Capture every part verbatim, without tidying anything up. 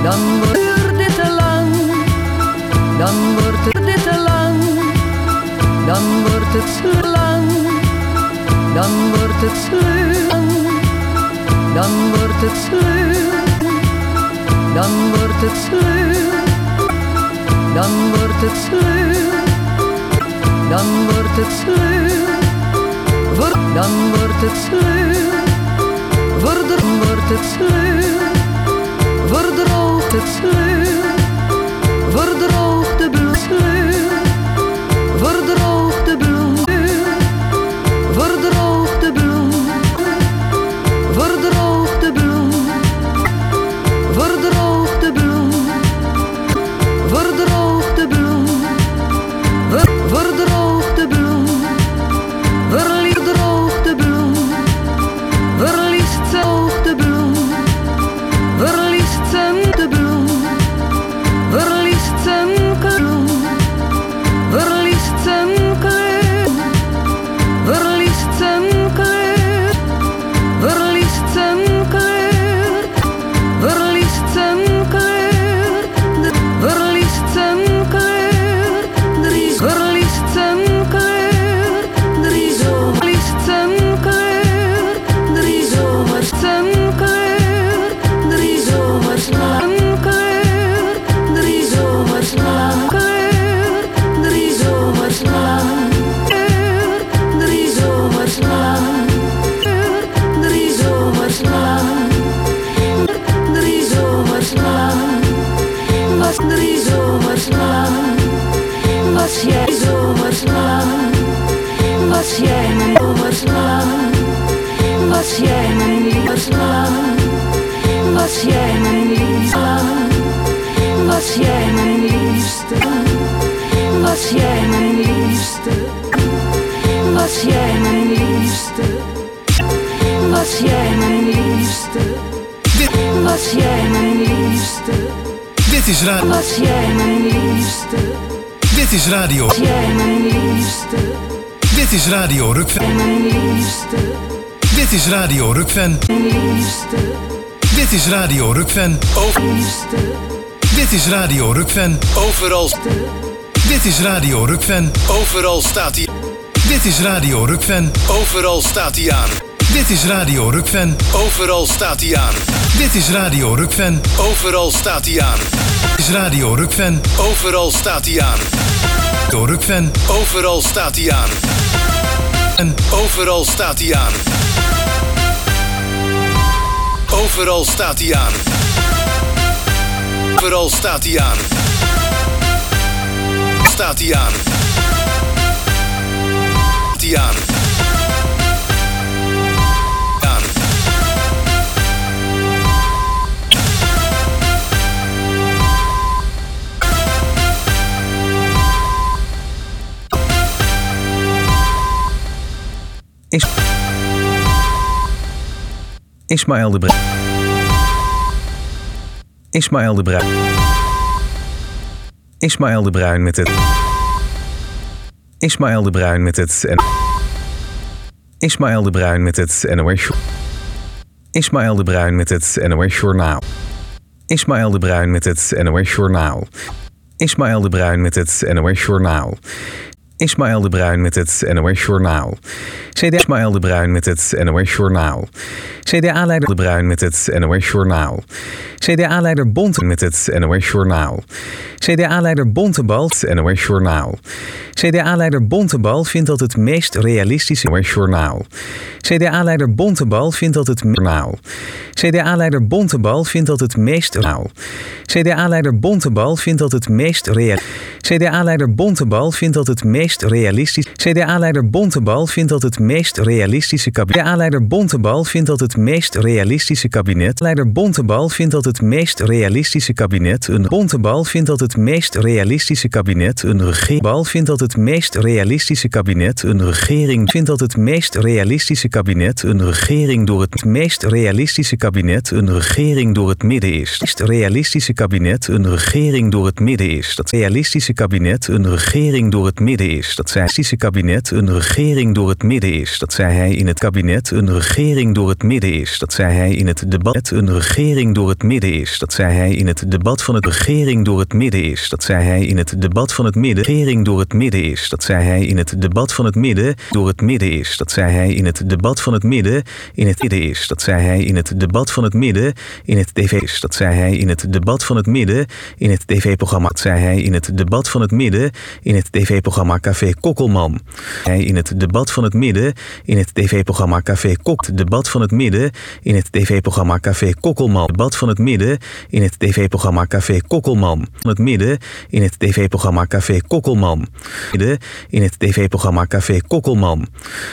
Dan wordt dit te lang, dan wordt het dit te lang, dan wordt het zo lang, dan wordt het zo lang, dan wordt het zo, dan wordt het zo, dan wordt het zo, dan wordt het zo, dan wordt het zo, dan wordt het zo. Verdroogt het sleur, verdroogt de bloem, verdroogt de bloem, verdroogt de bloem, verdroogt de bloem, verdroogt de bloem, verdroogt de bloem, verdroogt de bloem, verdroogt de bloem, verliest zelf de bloem. Verliest zijn de bloem, verliest zijn bloem, verliest zijn kleur, verliest zijn kleur, verliest zijn kleur, verliest zijn kleur, verliest zijn kleur, drie verliest zijn kleur, drie zo verliest zijn kleur, drie zomers zijn kleur. Drie zomers lang kleur, drie zomers lang kleur, drie zomers lang kleur, drie zomers lang kleur, drie zomers lang, drie zomers lang, was drie zomers lang, was jij zomers lang, was jij mijn zomers lang, was jij mijn liefers lang. Was jij mijn liefste, was jij mijn liefste, was jij mijn liefste, was jij mijn liefste, was jij mijn liefste, was jij mijn liefste, dit is radio, was jij mijn liefste, dit is radio, was jij mijn liefste, dit is Radio Rukven, mijn liefste, dit is Radio Rukven, liefste. Dit is Radio Rukven. Over... Dit is Radio Rukven. Overal. Dit is Radio Rukven. Overal staat hij. Dit is Radio Rukven. Overal staat hij aan. Dit is Radio Rukven. Overal staat hij aan. Dit is Radio Rukven. Overal staat hij aan. Dit is Radio Rukven. Overal staat hij aan. Radio Rukven. Overal staat hij aan. En overal staat hij aan. Overal staat hij aan. Overal staat hij aan. Staat hij aan. Staat hij aan. Aan. Is... Ismaël de Bruin. Ismaël de Bruin. Ismaël de Bruin met het. Ismaël de Bruin met het en. Ismaël de Bruin met het N O S. Ismaël de Bruin met het N O S Journaal. Ismaël de Bruin met het N O S Journaal. Ismaël de Bruin met het N O S Journaal. Ismaël de Bruin met het N O S Journaal. C D A Ismaël de Bruin met het N O S Journaal. C D A-leider de Bruin met het N O S Journaal. C D A-leider Bonte met het N O S Journaal. C D A-leider Bontebal N O S Journaal. C D A-leider Bontebal vindt dat het meest realistische N O S Journaal. C D A-leider Bontebal vindt dat het journaal. C D A-leider Bontebal vindt dat het meest journaal. C D A-leider Bontebal vindt dat het meest real. C D A-leider Bontebal vindt dat het meest realistisch. C D A-leider Bontebal vindt dat het meest realistische kabinet. C D A-leider Bontebal vindt dat het meest realistische kabinet. Leider Bontebal vindt dat het meest realistische kabinet een Bontebal vindt dat het meest realistische kabinet een regeerbal vindt dat het meest realistische kabinet een regering vindt dat het meest realistische kabinet een regering door het meest realistische kabinet een regering door het midden is. Het realistische kabinet een regering door het midden is. Dat realistische kabinet een regering door het midden is. Dat zei hij kabinet een regering door het midden is. Dat zei hij in het kabinet een regering door het midden is. Dat zei hij in het debat een regering door het midden is. Dat zei hij in het debat van het regering door het midden is. Dat zei hij in het debat van het midden regering door het midden is. Dat zei hij in het debat van het midden door het midden is. Dat zei hij in het debat van het midden in het midden is. Dat zei hij in het debat van het midden in het tv is. Dat zei hij in het debat van het midden in het tv-programma. Dat zei hij in het debat van het midden in het tv-programma Café Kokkelman. Hij in het debat van het midden in het tv-programma Café Kok. Debat van het midden in het tv-programma Café Kokkelman. Debat van het midden in het tv-programma Café Kokkelman. Van het midden in het tv-programma Café Kokkelman. Midden in het tv-programma Café Kokkelman.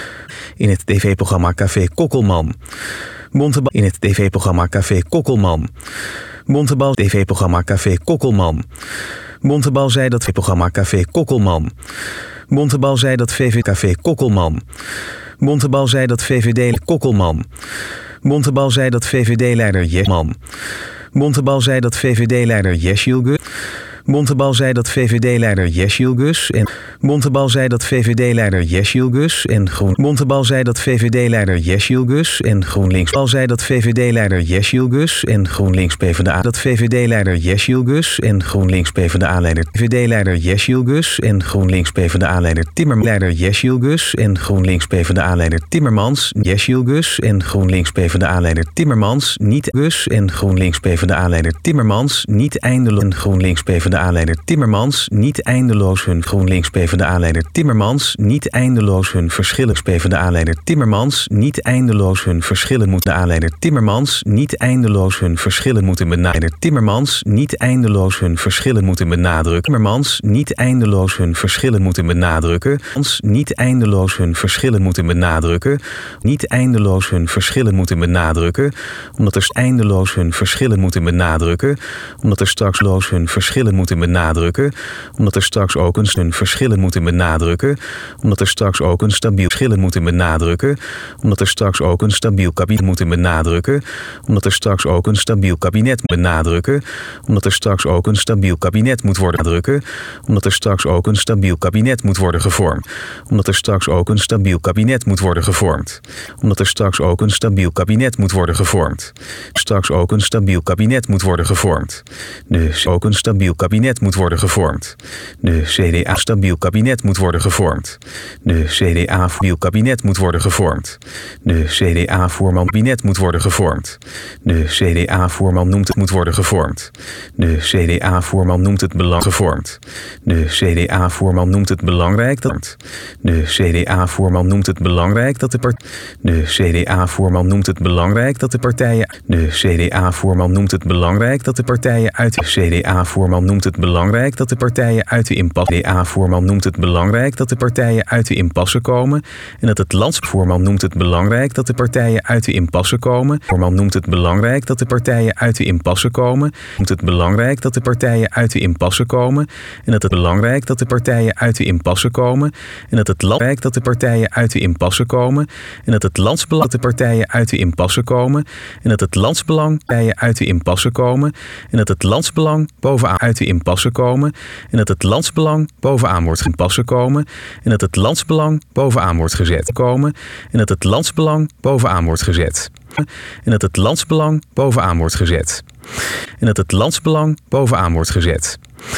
In het tv-programma Café Kokkelman. Montebal in het tv-programma Café Kokkelman. Montebal tv-programma Café Kokkelman. Montebal zei dat programma Café Kokkelman. Montebal zei dat V V D Café Kokkelman. Montebal zei dat V V D Kokkelman. Montebal zei dat V V D-leider Jesman. Montebal zei dat V V D-leider Jesjilgus. Montebal zei dat V V D-leider Jesjilgus en Montebal zei dat V V D-leider Jesjilgus en Groen. Montebal zei dat V V D-leider Jesjilgus en GroenLinks. Montebal zei dat V V D-leider Jesjilgus en GroenLinks PvdA. Dat V V D-leider Jesjilgus en GroenLinks PvdA-leider. V V D-leider Jesjilgus en GroenLinks PvdA-leider Timmermans. Leider Jesjilgus en GroenLinks PvdA-leider Timmermans. Jesjilgus en GroenLinks PvdA-leider Timmermans. Niet Gus en GroenLinks PvdA-leider Timmermans. Niet eindeloos en GroenLinks PvdA. PvdA-leider Timmermans niet eindeloos hun GroenLinks PvdA-leider Timmermans niet eindeloos hun verschillen PvdA-leider Timmermans niet eindeloos hun verschillen moeten aanleider Timmermans niet eindeloos hun verschillen moeten benadrukken Timmermans niet eindeloos hun verschillen moeten benadrukken Timmermans niet eindeloos hun verschillen moeten benadrukken ons niet eindeloos hun verschillen moeten benadrukken niet eindeloos hun verschillen moeten benadrukken omdat er eindeloos hun verschillen moeten benadrukken omdat er straks loos hun verschillen moeten benadrukken, omdat er straks ook een hun verschillen moeten benadrukken, omdat er straks ook een stabiel verschillen moeten benadrukken, omdat er straks ook een stabiel kabinet moeten benadrukken, omdat er straks ook een stabiel kabinet benadrukken, omdat er straks ook een stabiel kabinet moet worden drukken, omdat er straks ook een stabiel kabinet moet worden gevormd, omdat er straks ook een stabiel kabinet moet worden gevormd, omdat er straks ook een stabiel kabinet moet worden gevormd, straks ook een stabiel kabinet moet worden gevormd, dus ook een stabiel kabinet moet worden gevormd. De C D A stabiel kabinet moet worden gevormd. De C D A stabiel kabinet moet worden gevormd. De C D A voorman kabinet moet worden gevormd. De C D A voorman noemt het moet worden gevormd. De C D A voorman noemt het belang gevormd. De C D A voorman noemt het belangrijk dat de C D A voorman noemt het belangrijk dat de part de C D A voorman noemt het belangrijk dat de partijen de C D A voorman noemt het belangrijk dat de partijen uit de C D A voorman noemt het belangrijk dat de partijen uit de impasse. De C D A-voorman noemt het belangrijk dat de partijen uit de impasse komen en dat het landsvoorman noemt het belangrijk dat de partijen uit de impasse komen. Voorman noemt het belangrijk dat de partijen uit de impasse komen. Noemt het belangrijk dat de partijen uit de impasse komen en dat het belangrijk dat de partijen uit de impasse komen en dat het belangrijk dat de partijen uit de impasse komen en dat het landsbelang dat de partijen uit de impasse komen en dat het landsbelang partijen uit de impasse komen en dat het landsbelang bovenaan uit de impasse komen en dat het landsbelang bovenaan wordt impasse komen en dat het landsbelang bovenaan wordt gezet komen en dat het landsbelang bovenaan wordt gezet en dat het landsbelang bovenaan wordt gezet en dat het landsbelang bovenaan wordt gezet.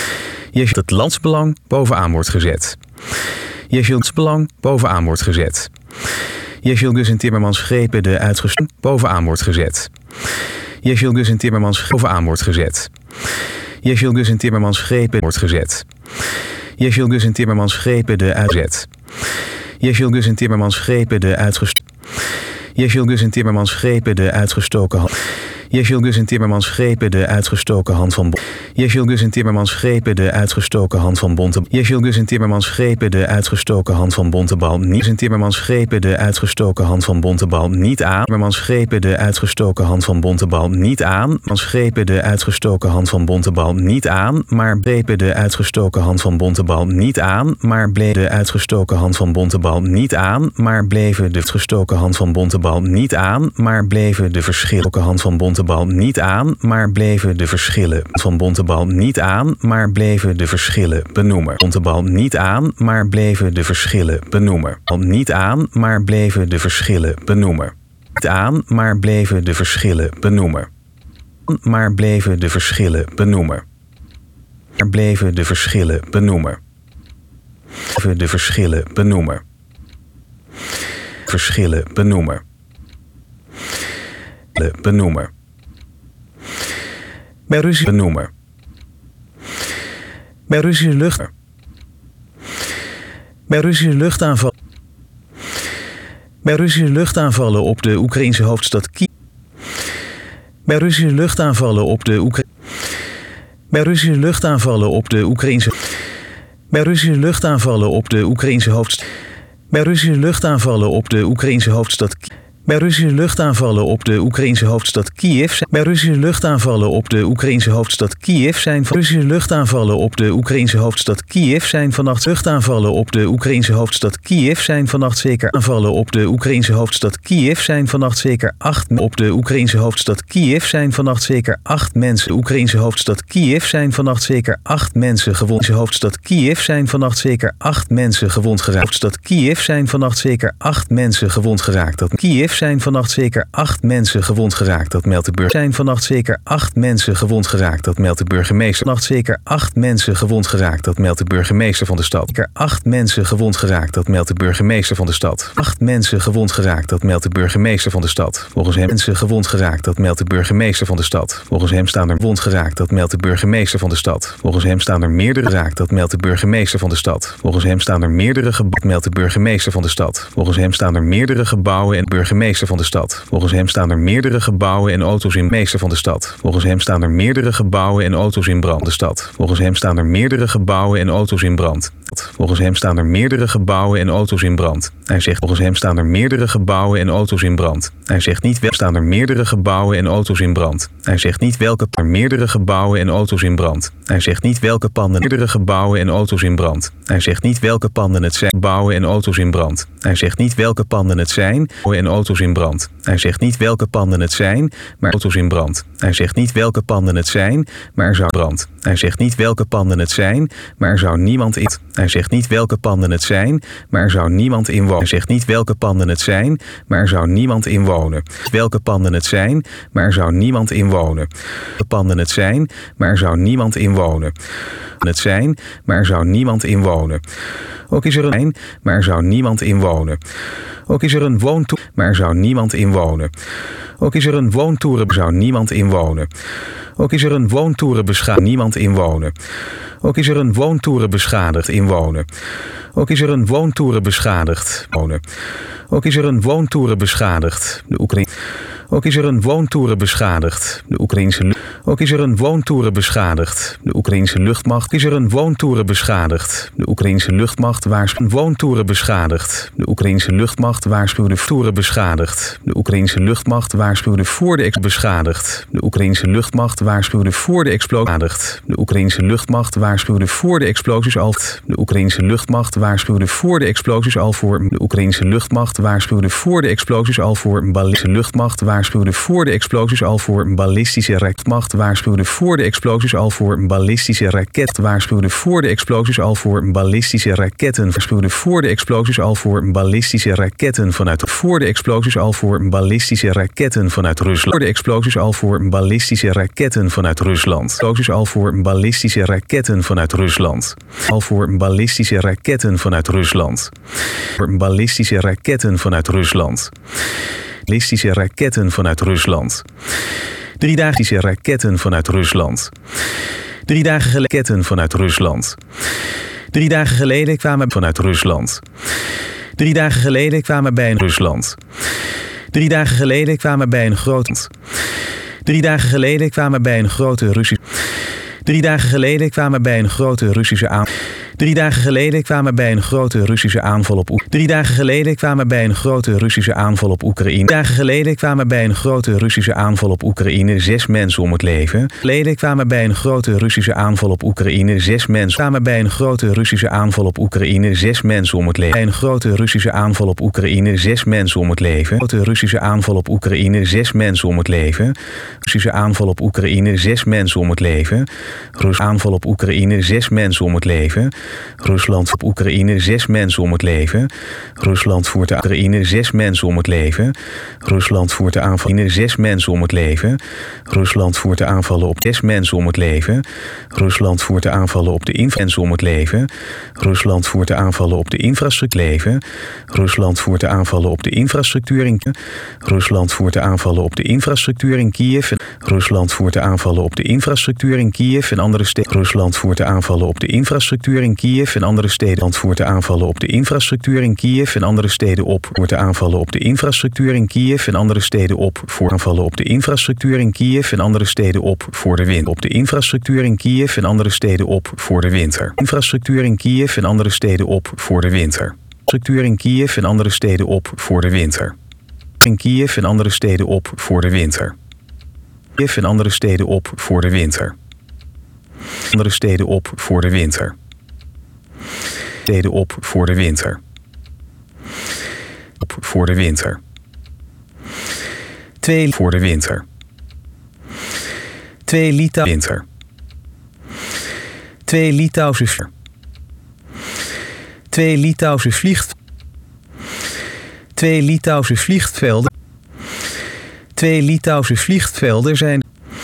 Je zult het landsbelang bovenaan wordt gezet. Je zult het belang bovenaan wordt gezet. Je zult Gus en Timmermans grepen de uitgestoken bovenaan wordt gezet. Je zult Gus en Timmermans bovenaan wordt gezet. Je zult Gus en Timmermans grepen wordt gezet. Je zult Gus en Timmermans grepen de uitzet. Je zult Gus en Timmermans grepen de uitgestoken. Je zult Gus en Timmermans grepen de uitgestoken hand. Je zult Gus en Timmermans grepen de uitgestoken hand van Bon. Je zult Gus en Timmermans grepen de uitgestoken hand van Bontebal. Je zult Gus en Timmermans grepen de uitgestoken hand van Bontebal niet. Gus en Timmermans grepen de uitgestoken hand van Bontebal niet aan. Timmermans grepen de uitgestoken hand van Bontebal niet aan. Timmermans grepen de uitgestoken hand van Bontebal niet aan, maar grepen de uitgestoken hand van Bontebal niet aan, maar bleef de uitgestoken hand van Bontebal niet aan, maar bleven de uitgestoken hand van Bontebal niet aan, maar bleven de verschillende hand van Bontebal Bontebal niet aan, maar bleven de verschillen van Bontebal niet aan, maar bleven de verschillen benoemen. Bontebal niet aan, maar bleven de verschillen benoemen. Niet aan, maar bleven de verschillen benoemen. Niet aan, maar bleven de verschillen benoemen. Maar bleven de verschillen benoemen. Maar bleven de verschillen benoemen. Bleven de verschillen benoemen. Verschillen benoemen. Benoemen. Bij Russische benoemen. Bij Russische lucht. Bij Russische luchtaanval. Bij Russische luchtaanvallen op de Oekraïnse hoofdstad Kiev. Bij Russische luchtaanvallen op de Oekraïnse. Bij Russische luchtaanvallen op de Oekraïnse. Bij Russische luchtaanvallen op de Oekraïnse hoofdstad. Bij Russische luchtaanvallen op de Oekraïnse hoofdstad. Bij Russische luchtaanvallen op de Oekraïnse hoofdstad Kiev. Bij Russische luchtaanvallen op de Oekraïnse hoofdstad Kiev zijn van Russische luchtaanvallen op de Oekraïnse hoofdstad Kiev zijn vannacht luchtaanvallen op de Oekraïnse hoofdstad Kiev zijn vannacht zeker aanvallen op de Oekraïnse hoofdstad Kiev zijn vannacht zeker acht op de Oekraïnse hoofdstad Kiev zijn vannacht zeker acht mensen. De Oekraïnse hoofdstad Kiev zijn vannacht zeker acht mensen gewond. De hoofdstad Kiev zijn vannacht zeker acht mensen gewond geraakt. Hoofdstad Kiev zijn vannacht zeker acht mensen gewond geraakt. Dat Kiev zijn vannacht zeker acht mensen gewond geraakt. Dat meldt de burger. Zijn vannacht zeker acht mensen gewond geraakt. Dat meldt de burgemeester. Vannacht zeker acht mensen gewond geraakt. Dat meldt de burgemeester van de stad. Zeker acht mensen gewond geraakt. Dat meldt de burgemeester van de stad. Acht mensen gewond geraakt. Dat meldt de burgemeester van de stad. Volgens hem mensen gewond geraakt. Dat meldt de burgemeester van de stad. Volgens hem staan er wond geraakt. Dat meldt de burgemeester van de stad. Volgens hem staan er meerdere geraakt. Dat meldt de burgemeester van de stad. Volgens hem staan er meerdere gebouwen. Meldt de burgemeester van de stad. Volgens hem staan er meerdere gebouwen en burgemeester van de stad. Volgens hem staan er meerdere gebouwen en auto's in meester van de stad. Volgens hem staan er meerdere gebouwen en auto's in brand de stad. Volgens hem staan er meerdere gebouwen en auto's in brand. Volgens hem staan er meerdere gebouwen en auto's in brand. Hij zegt volgens hem staan er meerdere gebouwen en auto's in brand. Hij zegt niet wel staan er meerdere gebouwen en auto's in brand. Hij zegt niet welke er meerdere gebouwen en auto's in brand. Hij zegt niet welke panden meerdere gebouwen en auto's in brand. Hij zegt niet welke panden het zijn bouwen en auto's in brand. Hij zegt niet welke panden het zijn en auto's in brand. Hij zegt niet welke panden het zijn, maar auto's in brand. Hij zegt niet welke panden het zijn, maar er zou brand. Hij zegt niet welke panden het zijn, maar er zou niemand in. Hij zegt niet welke panden het zijn, maar er zou niemand in wonen. Hij zegt niet welke panden het zijn, maar er zou niemand in wonen. Welke panden het zijn, maar er zou niemand in wonen. Welke panden het zijn, maar er zou niemand in wonen. Het zijn, maar er zou niemand in wonen. Ook is er een, maar er zou niemand in wonen. Ook is er een woontoer, maar er zou niemand in wonen. Ook is er een woontoeren, zou niemand in wonen. Ook is er een woontoeren beschadigd, niemand in wonen. Ook is er een woontoeren beschadigd in wonen. Ook is er een woontoeren beschadigd wonen. Ook is er een woontoeren beschadigd. De Oekraïne. Ook is er een woontoeren beschadigd. De Oekraïnse. Ook is er een woontoeren beschadigd. De Oekraïnse luchtmacht. Is er een woontoeren beschadigd. De Oekraïnse luchtmacht waarschuwde woontoeren beschadigd. De Oekraïnse luchtmacht waarschuwde toeren beschadigd. De Oekraïnse luchtmacht waarschuwde voor de ex beschadigd. De Oekraïnse luchtmacht waarschuwde voor de explosie. De Oekraïnse luchtmacht waarschuwde voor de explosies al. De Oekraïnse luchtmacht waarschuwde voor de explosies al voor. De Oekraïnse luchtmacht waarschuwde voor de explosies al voor. Ballistische luchtmacht waarschuwde voor de explosies al voor. Ballistische raketmacht waarschuwde voor de explosies al voor. Ballistische raket waarschuwde voor de explosies al voor. Ballistische raketten waarschuwde voor de explosies al voor. Ballistische raketten vanuit voor de explosies al voor. Ballistische raketten vanuit Rusland. Voor de explosies al voor. Ballistische raketten vanuit Rusland. Explosies al voor. Ballistische raketten vanuit Rusland. Al voor ballistische raketten vanuit Rusland. Voor ballistische raketten vanuit Rusland. Ballistische raketten vanuit Rusland. Driedaagsche raketten vanuit Rusland. Drie dagen geleden raketten vanuit Rusland. Drie dagen geleden kwamen vanuit Rusland. Drie dagen geleden kwamen bij een Rusland. Drie dagen geleden kwamen bij een groot. Drie dagen geleden kwamen bij een grote Russische. Drie dagen geleden kwamen bij een grote Russische aan. Drie dagen geleden kwamen bij een grote Russische aanval op Oekraïne. Drie dagen geleden kwamen bij een grote Russische aanval op Oekraïne. Drie dagen geleden kwamen bij een grote Russische aanval op Oekraïne zes mensen om het leven. Geleden kwamen bij een grote Russische aanval op Oekraïne zes mensen. Kwamen bij een grote Russische aanval op Oekraïne zes mensen om het leven. Bij een grote Russische aanval op Oekraïne zes mensen om het leven. Grote Russische aanval op Oekraïne zes mensen om het leven. Russische aanval op Oekraïne zes mensen om het leven. Russische aanval op Oekraïne zes mensen om het leven. Rusland op Oekraïne zes mensen om het leven. Rusland voert de Oekraïne zes mensen om het leven. Rusland voert de aanval in zes mensen om het leven. Rusland voert de aanvallen op zes mensen om het leven. Rusland voert de aanvallen op de infrastructuur om het leven. Rusland voert de aanvallen op de infrastructuur leven. Rusland voert de aanvallen op de infrastructuur in Rusland voert de aanvallen op de infrastructuur in Kiev. Rusland voert de aanvallen op de infrastructuur in Kiev en andere steden. Rusland voert de aanvallen op de infrastructuur in Kiev en andere steden. Rusland voert de aanvallen op de infrastructuur in Kiev en andere steden op. Voert de aanvallen op de infrastructuur in Kiev en andere steden op. Voor aanvallen op de infrastructuur in Kiev en andere steden op voor de winter. Op de infrastructuur in Kiev en andere steden op voor de winter. Infrastructuur in Kiev en andere steden op voor de winter. Infrastructuur in Kiev en andere steden op voor de winter. In Kiev en andere steden op voor de winter. Kiev en andere steden op voor de winter. Andere steden op voor de winter. Steden op voor de winter. Op voor de winter. Twee voor de winter. Twee Litouw winter. Twee Litouwse Twee Litouwse vliegt. Twee Litouwse vliegvelden. Twee Litouwse vliegvelden zijn.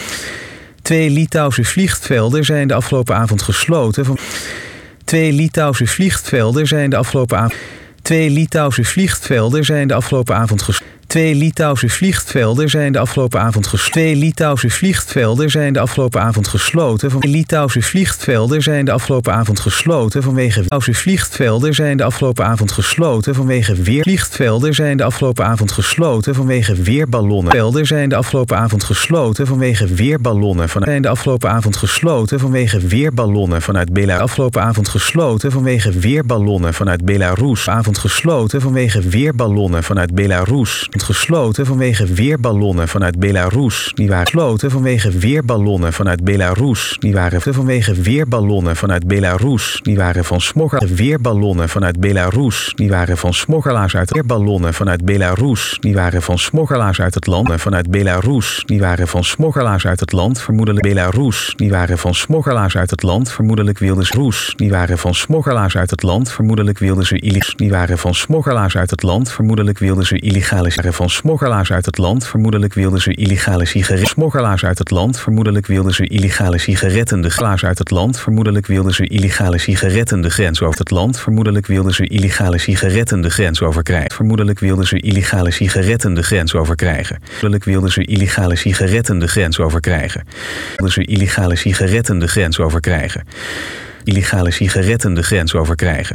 Twee Litouwse vliegvelden zijn de afgelopen avond gesloten. Van Twee Litouwse vliegvelden zijn de afgelopen avond. Twee Litouwse vliegvelden zijn de afgelopen avond gesloten. Twee Litouwse vliegvelden zijn de afgelopen avond gesloten. Twee Litouwse vliegvelden zijn de afgelopen avond gesloten. Van Litouwse vliegvelden zijn de afgelopen avond gesloten vanwege Litouwse vliegvelden zijn de afgelopen avond gesloten vanwege weer. Vliegvelden zijn de afgelopen avond gesloten vanwege weerballonnen. Velden zijn de afgelopen avond gesloten vanwege weerballonnen. Van zijn de afgelopen avond gesloten vanwege weerballonnen vanuit Belarus. Afgelopen avond gesloten vanwege weerballonnen vanuit Belarus. Avond gesloten vanwege weerballonnen vanuit Belarus. Gesloten vanwege weerballonnen vanuit Belarus. Die waren gesloten vanwege weerballonnen vanuit Belarus. Die waren vanwege weerballonnen vanuit Belarus. Die waren van smoggelaars. Weerballonnen vanuit Belarus. Die waren van smoggelaars uit weerballonnen vanuit Belarus. Die waren van smoggelaars uit het land vanuit Belarus. Die waren van smoggelaars uit het land vermoedelijk Belarus. Die waren van smoggelaars uit het land vermoedelijk wilden ze Roes. Die waren van smoggelaars uit het land vermoedelijk wilden ze illegaal. Die waren van smoggelaars uit het land vermoedelijk wilden ze illegale van smoggelaars uit het land vermoedelijk wilden ze illegale sigaretten. Smoggelaars uit het land vermoedelijk wilden ze illegale sigaretten de glaas uit het land vermoedelijk wilden ze illegale sigaretten de grens over het land vermoedelijk wilden ze illegale sigaretten de grens overkrijgen. Vermoedelijk wilden ze illegale sigaretten de grens overkrijgen. Vermoedelijk wilden ze illegale sigaretten de grens overkrijgen. Wilden ze illegale sigaretten de grens overkrijgen. Illegale sigaretten de grens overkrijgen.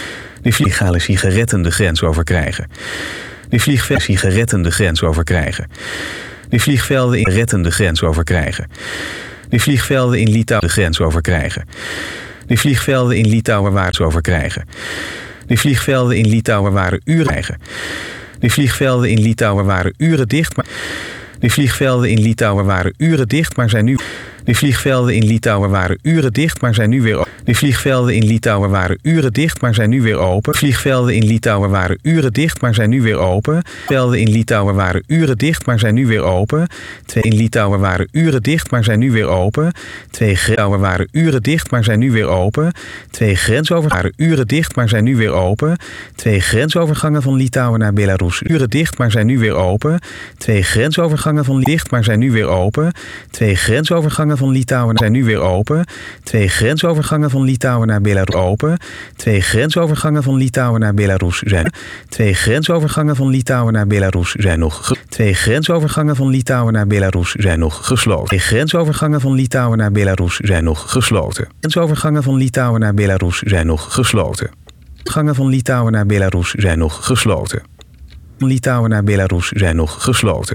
De illegale sigaretten de grens overkrijgen. Die vliegvelden sigaretten de grens overkrijgen. Die vliegvelden in retten de grens overkrijgen. Die vliegvelden in Litouwen de grens overkrijgen. Die vliegvelden in Litouwen waren ze overkrijgen. Die vliegvelden in Litouwen waren uren krijgen. Die vliegvelden in Litouwen waren uren dicht, maar die vliegvelden in Litouwen waren uren dicht, maar zijn nu Die vliegvelden in Litouwen waren uren dicht, maar zijn nu weer open. Die vliegvelden in Litouwen waren uren dicht, maar zijn nu weer open. Vliegvelden in Litouwen waren uren dicht, maar zijn nu weer open. Velden in Litouwen waren uren dicht, maar zijn nu weer open. Twee in Litouwen waren uren dicht, maar zijn nu weer open. Twee Litouwen waren uren dicht, maar zijn nu weer open. Twee grensovergangen waren uren dicht, maar zijn nu weer open. Twee grensovergangen van Litouwen naar Belarus uren dicht, maar zijn nu weer open. Twee grensovergangen van dicht, maar zijn nu weer open. Twee grensovergangen van Litouwen zijn nu weer open. Twee grensovergangen van Litouwen naar Belarus open. Twee grensovergangen van Litouwen naar Belarus zijn. Twee grensovergangen van Litouwen naar Belarus zijn nog. Ge- Twee grensovergangen van Litouwen naar Belarus zijn nog gesloten. Twee grensovergangen van Litouwen naar Belarus zijn nog gesloten. Grensovergangen van Litouwen naar Belarus zijn nog gesloten. Gangen van Litouwen naar Belarus zijn nog gesloten. Litouwen naar Belarus zijn nog gesloten.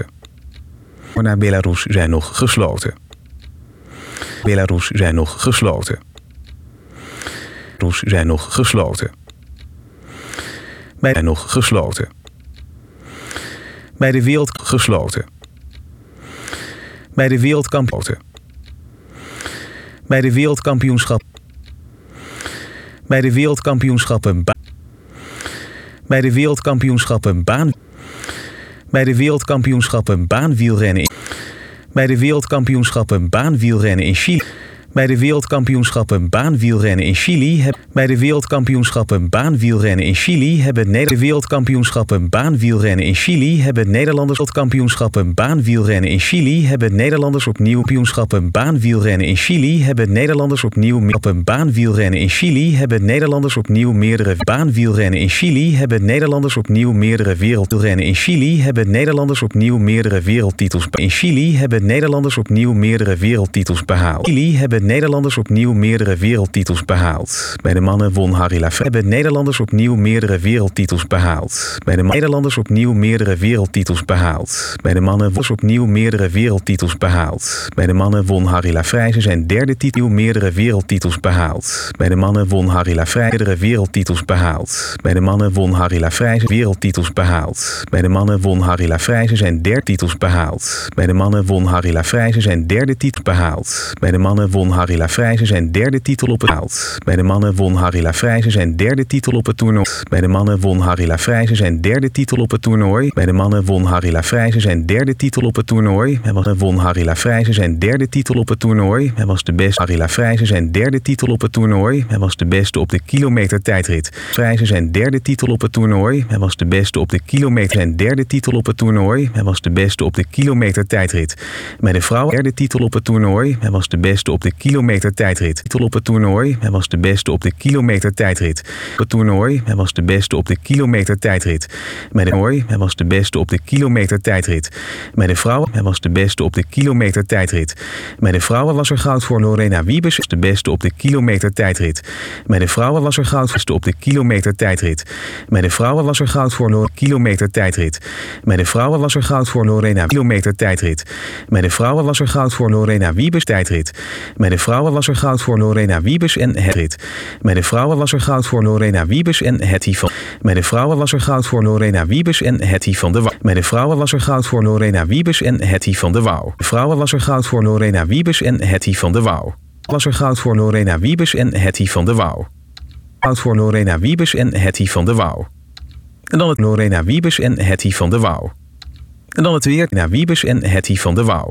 Naar Belarus zijn nog gesloten. Belarus zijn nog gesloten. Dus zijn nog gesloten. Bij zijn nog gesloten. Bij de wereld gesloten. Bij de wereldkampioen. Bij de wereldkampioenschap. Bij de wereldkampioenschappen. Ba- bij de wereldkampioenschappen baan. Bij de wereldkampioenschappen baanwielrennen. Bij de wereldkampioenschappen baanwielrennen in Chili. Bij de wereldkampioenschappen baanwielrennen in Chili heb, bij de wereldkampioenschappen baanwielrennen in Chili hebben Neder- de wereldkampioenschappen baanwielrennen in Chili hebben Nederlanders wereldkampioenschappen baanwielrennen in Chili hebben Nederlanders opnieuw kampioenschappen baanwielrennen in Chili hebben Nederlanders opnieuw kampioenschappen baanwielrennen in Chili hebben Nederlanders opnieuw meerdere baanwielrennen in Chili hebben Nederlanders opnieuw meerdere wereldwielrennen in Chili hebben Nederlanders opnieuw meerdere wereldtitels in Chili hebben Nederlanders opnieuw meerdere wereldtitels behaald. Chili hebben Nederlanders opnieuw meerdere wereldtitels behaald. Bij de mannen won Harry Lafrenière. Hebben Nederlanders opnieuw meerdere wereldtitels behaald. Bij de Nederlanders opnieuw meerdere wereldtitels behaald. Bij de mannen won opnieuw meerdere wereldtitels behaald. Bij de mannen won Harry Lafrenière zijn derde titel meerdere wereldtitels behaald. Bij de mannen won Harry Lafrenière meerdere wereldtitels behaald. Bij de mannen won Harry Lafrenière wereldtitels behaald. Bij de mannen won Harry Lafrenière zijn derde titels behaald. Bij de mannen won Harry Lafrenière zijn derde titel behaald. Bij de mannen won Harry Lafrenière zijn derde titel op het behaald. Bij de mannen won Harry Lafrenière zijn derde titel op het toernooi. Bij de mannen won Harry Lafrenière zijn derde titel op het toernooi. Bij de mannen won Harry Lafrenière zijn derde titel op het toernooi. Hij was won Harry Lafrenière zijn derde titel op het toernooi. Hij was de beste. Harry Lafrenière zijn derde titel op het toernooi. Hij was de beste op de kilometer tijdrit. Lafrenière zijn derde titel op het toernooi. Hij was de beste op de kilometer. Zijn derde titel op het toernooi. Hij was de beste op de kilometer tijdrit. Bij de vrouwen derde titel op het toernooi. Hij was de beste op de kilometer tijdrit. Titel op het toernooi. Hij was de beste op de kilometer tijdrit. Op het toernooi. Hij was de beste op de kilometer tijdrit. Bij de toernooi. Hij was de beste op de kilometer tijdrit. Bij de vrouwen. Hij was de beste op de kilometer tijdrit. Bij de vrouwen was er goud voor Lorena Wiebes. De beste op de kilometer tijdrit. Bij de vrouwen was er goud op de kilometer tijdrit. Bij de vrouwen was er goud voor Lorena kilometer tijdrit. Bij de vrouwen was er goud voor Lorena kilometer tijdrit. Bij de vrouwen was er goud voor Lorena Wiebes tijdrit. Bij de vrouwen was er goud voor Lorena Wiebes en Hetrit. Bij de vrouwen was er goud voor Lorena Wiebes en Hetty van. Bij de vrouwen was er goud voor Lorena Wiebes en Hetty van de Wouw. Bij de vrouwen was er goud voor Lorena Wiebes en Hetty van de Wouw. De vrouwen was er goud voor Lorena Wiebes en Hetty van de Wouw. Was er goud voor Lorena Wiebes en Hetty van de Wouw. Goud voor Lorena Wiebes en Hetty van de Wouw. En dan het Lorena Wiebes en Hetty van de Wouw. En dan het weer naar Wiebes en Hetty van de Wouw.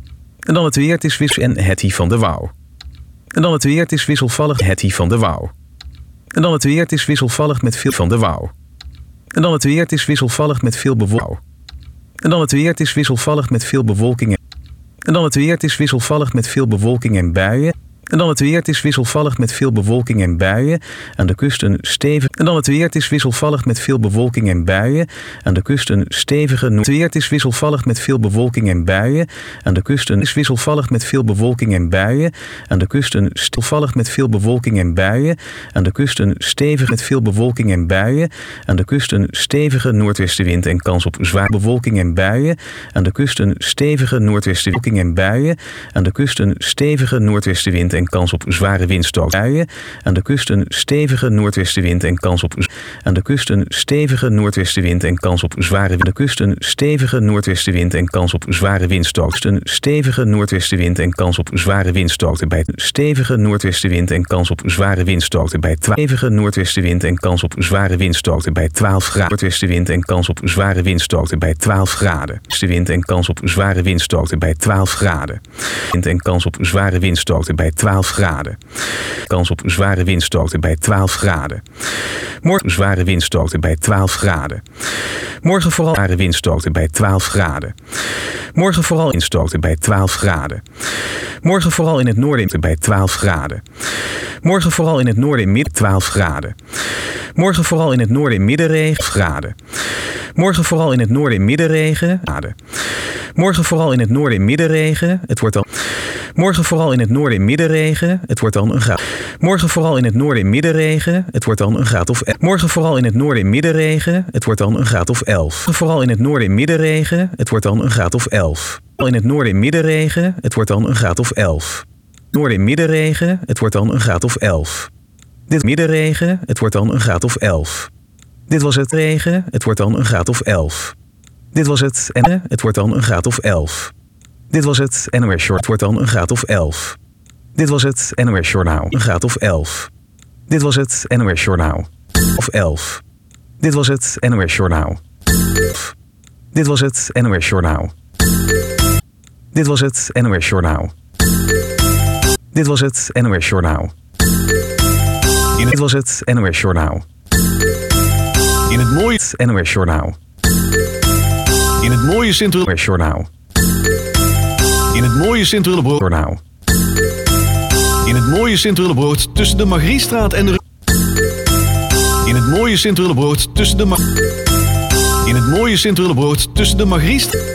En dan het weer het is wissel en Hetty van de Wouw. En dan het weer het is wisselvallig Hetty van de Wouw. En dan het weer het is wisselvallig met veel van de Wouw. En dan het weer het is wisselvallig met veel bewolking. En dan het weer het is wisselvallig met veel bewolking. En dan het weer het is wisselvallig met veel bewolking en buien. En dan het weer het is wisselvallig met veel bewolking en buien. Aan de kust een stevige. En dan het weer het is wisselvallig met veel bewolking en buien. Aan de kust een stevige noord. Het weer het is wisselvallig met veel bewolking en buien. Aan de kust een is wisselvallig met veel bewolking en buien. Aan de kust een stilvallig met veel bewolking en buien. Aan de kust een stevige met veel bewolking en buien. Aan de kust een stevige noordwestenwind en kans op zwaar bewolking en buien. Aan de kust een stevige noordwestenwind en buien. Aan de kust een stevige noordwestenwind en kans op zware windstoten. Aan de kust een stevige noordwestenwind en kans op aan de kust een stevige noordwestenwind en kans op zware aan de kust een stevige noordwestenwind en kans op zware windstoten. Een stevige noordwestenwind en kans op zware windstoten bij stevige noordwestenwind en kans op zware windstoten bij stevige noordwestenwind en kans op zware windstoten bij twaalf graden. Noordwestenwind en kans op zware windstoten bij twaalf graden. Westenwind en kans op zware windstoten bij twaalf graden. Wind en kans op zware windstoten bij twaalf graden. Kans op zware windstoten bij twaalf graden. Morgen zware windstoten bij twaalf graden. Morgen vooral zware windstoten bij twaalf graden. Morgen vooral windstoten bij twaalf graden. Morgen vooral in het noorden bij twaalf graden. Morgen vooral in het noorden midden twaalf graden. Morgen vooral in het noorden middenregen graden. Morgen vooral in het noorden middenregen graden. Morgen vooral in het noorden middenregen. Het wordt dan Morgen vooral in het noorden middenregen. Het wordt dan een graad. Morgen vooral in het noorden middenregen. Het wordt dan een graad of elf. Morgen vooral in het noorden middenregen. Het wordt dan een graad of elf. Vooral in het noorden middenregen. Het wordt dan een graad of elf. In het noorden middenregen. Het wordt dan een graad of elf. Noorden middenregen. Het wordt dan een graad of elf. Dit middenregen, het wordt dan een graad of elf. Dit was het regen, het wordt dan een graad of elf. Dit was het en het wordt dan een graad of elf. Dit was het N O S Short, het wordt dan een graad of elf. Dit was het N O S Journaal, een graad of elf. Dit was het N O S Journaal, of elf. Dit was het N O S Journaal. Dit was het N O S Journaal. Dit was het N O S Journaal. Dit was het N O S Journaal. Dit was het N O S Journaal. In het mooie N O S Journaal. In het mooie Sint-Rulle N O S Journaal. In het mooie Sint-Rullebrood Journaal. In het mooie Sint-Rullebrood tussen de Margriestraat en de In het mooie Sint-Rullebrood tussen de Ma In het mooie Sint-Rullebrood tussen de Margriestraat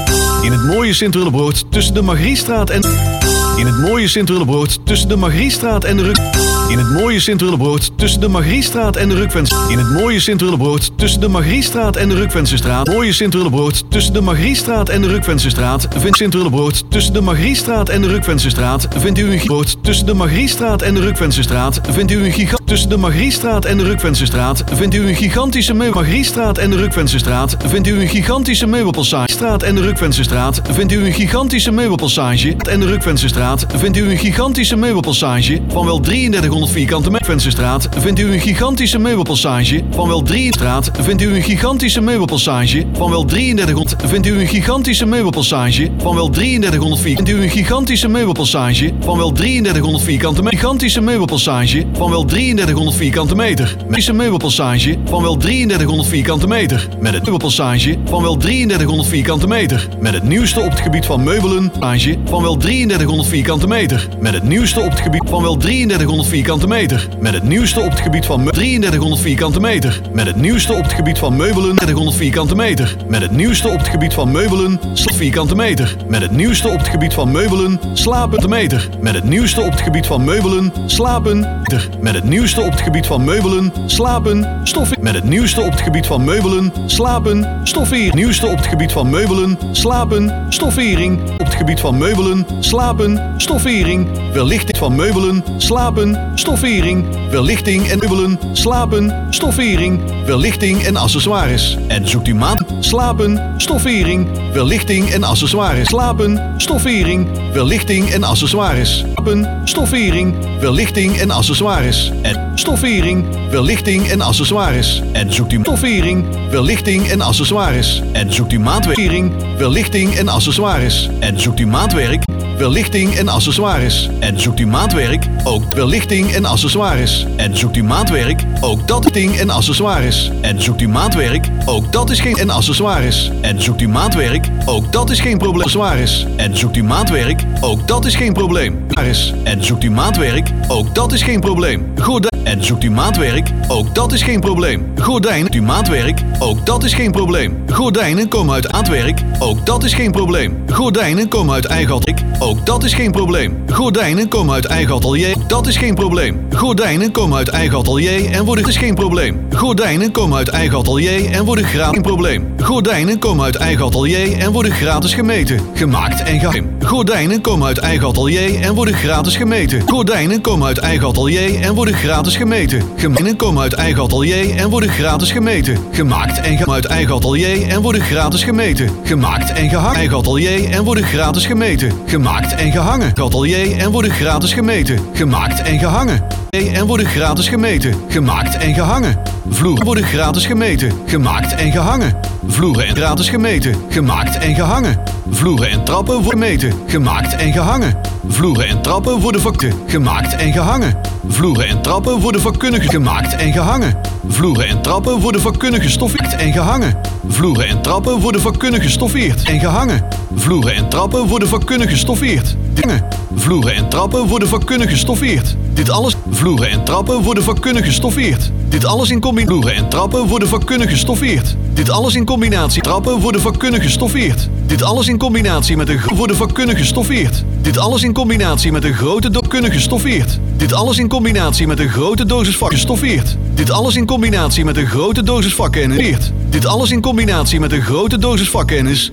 In het mooie Sint-Rullebrood tussen de Margriestraat en In het mooie Sint-Rullebrood tussen de Margriestraat en de Ruk In het mooie Sint-Rullebrood tussen de Margriestraat en de Rukvens In het mooie Sint-Rullebrood tussen de Margriestraat en de Rukvensenstraat Mooie Sint-Rullebrood tussen de Margriestraat en de Rukvensenstraat vindt Sint-Rullebrood tussen de Margriestraat en de Rukvensenstraat vindt u een gigaboot tussen de Margriestraat en de Rukvensenstraat vindt u een gigant tussen de Margriestraat en de Rukvensenstraat vindt u een gigantische meubel Margriestraat en de Rukvensenstraat vindt u een gigantische meubelpassage Straat en de Rukvensenstraat vindt u een gigantische meubelpassage en de Rukvensenstraat vindt u een gigantische meubelpassage van wel drieëndertighonderd vierkante meter Rukvensenstraat vindt u een gigantische meubelpassage van wel drie straat vindt u een gigantische meubelpassage van wel drieëndertighonderd vindt u een gigantische meubelpassage van wel drieëndertighonderd vindt u een gigantische meubelpassage van wel drieëndertighonderd vierkante meter gigantische meubelpassage van wel drieëndertighonderd vierkante meter Medische meubelpassage van wel drieëndertighonderd vierkante meter met het meubelpassage van wel drieëndertighonderd vierkante meter met het nieuwste op het gebied van meubelen passage van wel drieëndertighonderd vierkante meter met het nieuwste op het gebied van wel drieëndertighonderd vierkante meter met het nieuwste op het gebied van drieëndertighonderd vierkante meter met het nieuwste op het gebied van meubelen drieëndertighonderd vierkante meter met het nieuwste op het gebied van meubelen vierkante meter met het nieuwste op het gebied van meubelen slapen meter met het nieuwste op het gebied van meubelen slapen met het nieuwste op het gebied van meubelen slapen stof met het nieuwste op het gebied van meubelen slapen stoffering nieuwste op het gebied van meubelen slapen stoffering op het gebied van meubelen slapen stoffering verlichting van meubelen slapen stoffering verlichting en meubelen slapen stoffering verlichting en accessoires en zoekt u maat slapen stoffering verlichting en accessoires slapen stoffering verlichting en accessoires slapen stoffering verlichting en accessoires en stoffering verlichting en accessoires en zoekt u stoffering verlichting en accessoires en zoekt u maatwerk verlichting en accessoires en zoekt u maatwerk verlichting en accessoires en zoekt u maatwerk ook verlichting en accessoires en zoekt u maatwerk ook dat ding en accessoires en zoekt u maatwerk ook dat is geen en accessoires en zoekt u maatwerk ook dat is geen probleem accessoires en zoekt u maatwerk ook dat is geen probleem en zoekt u maatwerk ook dat is geen probleem gordijn en zoekt u maatwerk ook dat is geen probleem gordijnen u maatwerk ook dat is geen probleem gordijnen komen uit maatwerk ook dat is geen probleem gordijnen komen uit eigen atelier ook dat is geen probleem gordijnen komen uit eigen atelier dat is geen probleem gordijnen komen uit eigen atelier en worden is geen probleem gordijnen komen uit eigen atelier en worden gratis geen probleem gordijnen komen uit eigen atelier en worden gratis gemeten gemaakt en geheim gordijnen komen uit eigen atelier en worden gratis gemeten gordijnen komen uit eigen atelier en worden gratis gemeten gordijnen komen uit eigen atelier en worden gratis gemeten gemaakt en gehangen uit eigen atelier en worden gratis gemeten gemaakt en gehangen eigen atelier en worden gratis gemeten gemaakt en gehangen atelier en worden gratis gemeten gemaakt en gehangen en worden gratis gemeten gemaakt en gehangen vloeren worden gratis gemeten gemaakt en gehangen vloeren en gratis gemeten gemaakt en gehangen vloeren en trappen worden gemeten gemaakt en gehangen vloeren en trappen worden vakte gemaakt en gehangen vloeren en trappen worden vakkundig gemaakt en gehangen vloeren en trappen worden vakkundig gestoffeerd en gehangen vloeren en trappen worden vakkundig gestoffeerd en gehangen vloeren en trappen worden vakkundig gestoffeerd dingen vloeren en trappen worden vakkundig gestoffeerd dit alles vloeren en trappen worden vakkundig gestoffeerd dit alles in combinatie vloeren en trappen worden vakkundig gestoffeerd dit alles in combinatie trappen worden vakkundig gestoffeerd dit alles in combinatie met een worden vakkundig gestoffeerd dit alles in combinatie met een grote vakkundig gestoffeerd dit alles in combinatie met een grote dosis vak gestoffeerd dit alles in combinatie met een grote dosis vakkennis dit alles in combinatie met een grote dosis vakkennis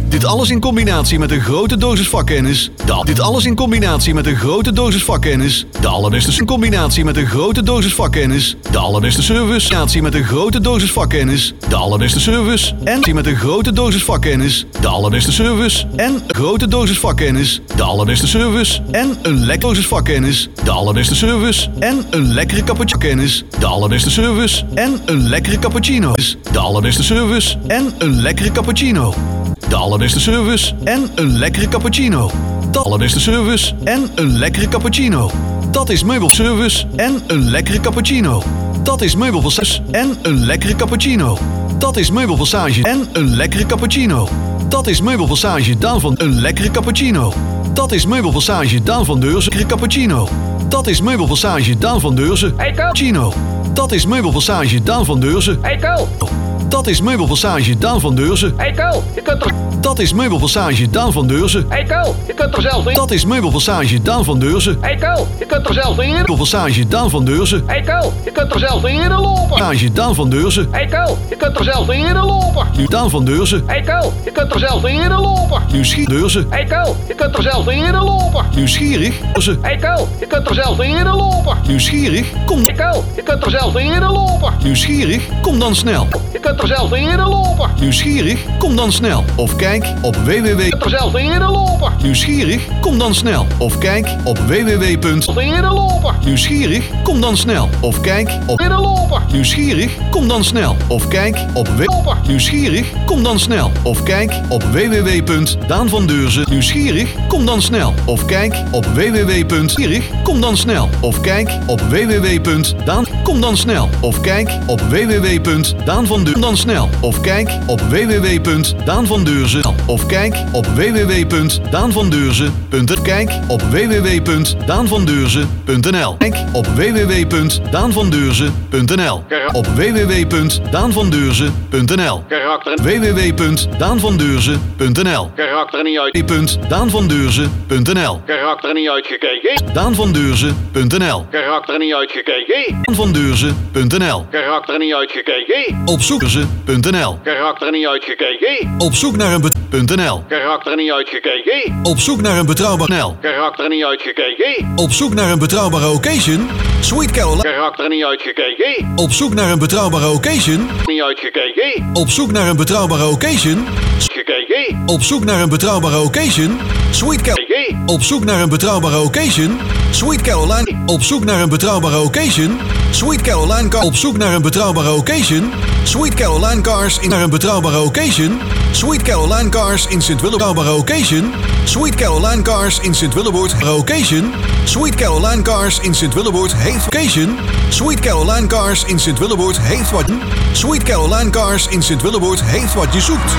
Dit alles in combinatie met een grote dosis vakkennis. De, dit alles in combinatie met een grote dosis vakkennis. De allerbeste in combinatie met een grote dosis vakkennis. De allerbeste service. In combinatie met een grote dosis vakkennis. De allerbeste service. En met een grote dosis vakkennis. De allerbeste service. En een grote dosis vakkennis. De allerbeste service. En een lekkere dosis vakkennis. De allerbeste service. En een lekkere cappuccino. De allerbeste service. En een lekkere cappuccino. De allerbeste service. En een lekkere cappuccino. De allerbeste service en een lekkere cappuccino. De allerbeste service en een lekkere cappuccino. Dat is meubelservice en een lekkere cappuccino. Dat is meubelservice en een lekkere cappuccino. Dat is meubelpassage en een lekkere cappuccino. Dat is meubelpassage Daan van een lekkere cappuccino. Dat is meubelpassage Daan van Deurzen cappuccino. Dat is meubelpassage Daan van Deurzen cappuccino. Dat is meubelpassage Daan van Deurzen. Hey Ko! Dat is meubelpassage Daan van Deurzen. Hey Ko, je kunt er... Dat is meubelpassage Daan van Deurzen. Hey Ko, je kunt er zelf in. Dat is meubelpassage Daan van Deurzen. Hey Ko, je kunt er zelf in. Meubelpassage Daan van Deurzen. Hey Ko, je kunt er zelf in lopen. Passage Daan van Deurzen. Hey Ko, je kunt er zelf in lopen. Nu Daan van Deurzen. Hey Ko, je kunt er zelf in lopen. Nieuwsgierig Deurzen. Hey Ko, je kunt er zelf in lopen. Nieuwsgierig Deurzen. Hey Ko, je kunt er zelf in lopen. Nieuwsgierig, kom. Hey Ko, je kunt er zelf in lopen. Nieuwsgierig, kom dan snel. Je kunt er zelf in lopen. Nieuwsgierig, kom dan snel. Of kijk op w w w. Je kunt er zelf in lopen. Nieuwsgierig, kom dan snel. Of kijk op w w w. In lopen. Nieuwsgierig, kom dan snel. Of kijk op In lopen. Nieuwsgierig, kom dan snel. Of kijk op w. Nieuwsgierig, kom dan snel. Of kijk op w w w punt daan van deurzen. Nieuwsgierig, kom dan snel. Of kijk op w w w punt nieuwsgierig, kom dan snel. Of kijk op w w w punt daan. Kom dan snel. Of kijk op w w w punt daan van deurzen. Dan snel. Of kijk op w w w punt daan van deurzen. Of kijk op w w w punt daan van deurzen punt n l. Kijk op w w w punt daan van deurzen punt n l. Kijk op w w w punt daan van deurzen punt n l. Op w w w punt daan van deurzen punt n l. Karakter. w w w punt daan van deurzen punt n l. Karakter niet uit. punt daan van deurzen punt n l. Karakter niet uitgekeken. daan van deurzen punt n l. Karakter niet uitgekeken. daan van deurzen punt n l. Karakter niet uitgekeken. Op zoek naar ze punt n l. Karakter niet uitgekeken. Op zoek naar een bet- punt n l. Karakter niet uitgekeken. Op zoek naar een betrouwbaar N L. Karakter niet uitgekeken. Op zoek naar een betrouwbare occasion. Sweet Caroline. Karakter niet uitgekeken. Op zoek naar een betrouwbare occasion. Niet uitgekeken. Op zoek naar een betrouwbare occasion. Gekeken. Op zoek naar een betrouwbare occasion. Sweet Caroline. Gekeken. Op zoek naar een betrouwbare occasion. Sweet Caroline. Op zoek naar een betrouwbare occasion. Sweet Caroline. Car- Op zoek naar een betrouwbare occasion. Sweet Caroline Cars in naar een betrouwbare occasion. Sweet Caroline Cars in Sint-Willeboord. Betrouwbare occasion. Sweet Caroline Cars in Sint-Willeboord. Occasion. Sweet Caroline Cars in Sint-Willeboord heeft occasion. Sweet Caroline Cars in Sint-Willeboord heeft wat. Sweet Caroline Cars in Sint-Willeboord heeft wat je zoekt.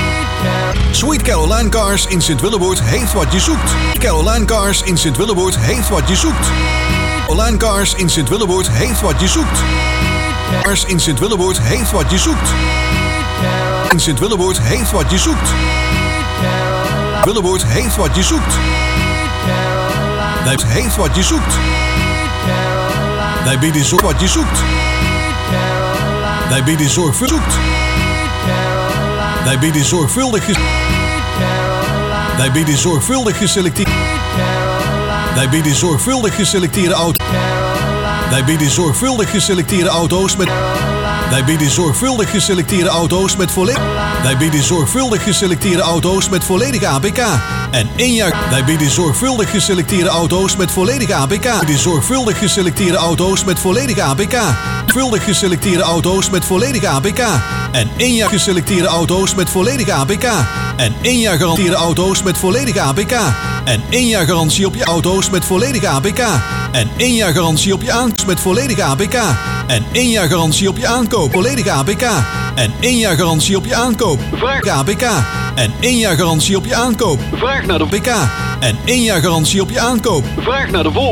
Sweet Caroline Cars in Sint-Willeboord heeft wat je zoekt. Caroline Cars in Sint-Willeboord heeft wat je zoekt. Caroline Cars in Sint-Willeboord heeft wat je zoekt. Cars in Sint-Willeboord heeft wat je zoekt. In Sint-Willeboord heeft wat je zoekt. Willeboord heeft wat je zoekt. Wij heeft wat je zoekt. Wij bieden zorg wat je zoekt. Wij bieden zorgvuldig zoekt. Wij bieden zorgvuldig ges- Wij bieden zorgvuldig geselecteerd. Wij bieden zorgvuldig geselecteerde auto's. Wij bieden zorgvuldig geselecteerde auto's met. Wij bieden zorgvuldig geselecteerde auto's met volledig. Wij bieden zorgvuldig geselecteerde auto's met volledige A P K. En één jaar. Wij bieden zorgvuldig geselecteerde auto's met volledige A P K. Wij bieden zorgvuldig geselecteerde auto's met volledige A P K. Zorgvuldig geselecteerde auto's met volledige A P K. En één jaar geselecteerde auto's met volledige A P K. En één jaar garanteerde auto's met volledige A P K. En één jaar garantie op je auto's met volledige A P K. En één jaar garantie op je aankoop met volledige A P K. En één jaar garantie op je aankoop. Volledige A P K. En één jaar garantie op je aankoop. Vraag A P K. En één jaar garantie op je aankoop. Vraag naar de A P K. En één jaar garantie op je aankoop. Vraag naar de vol.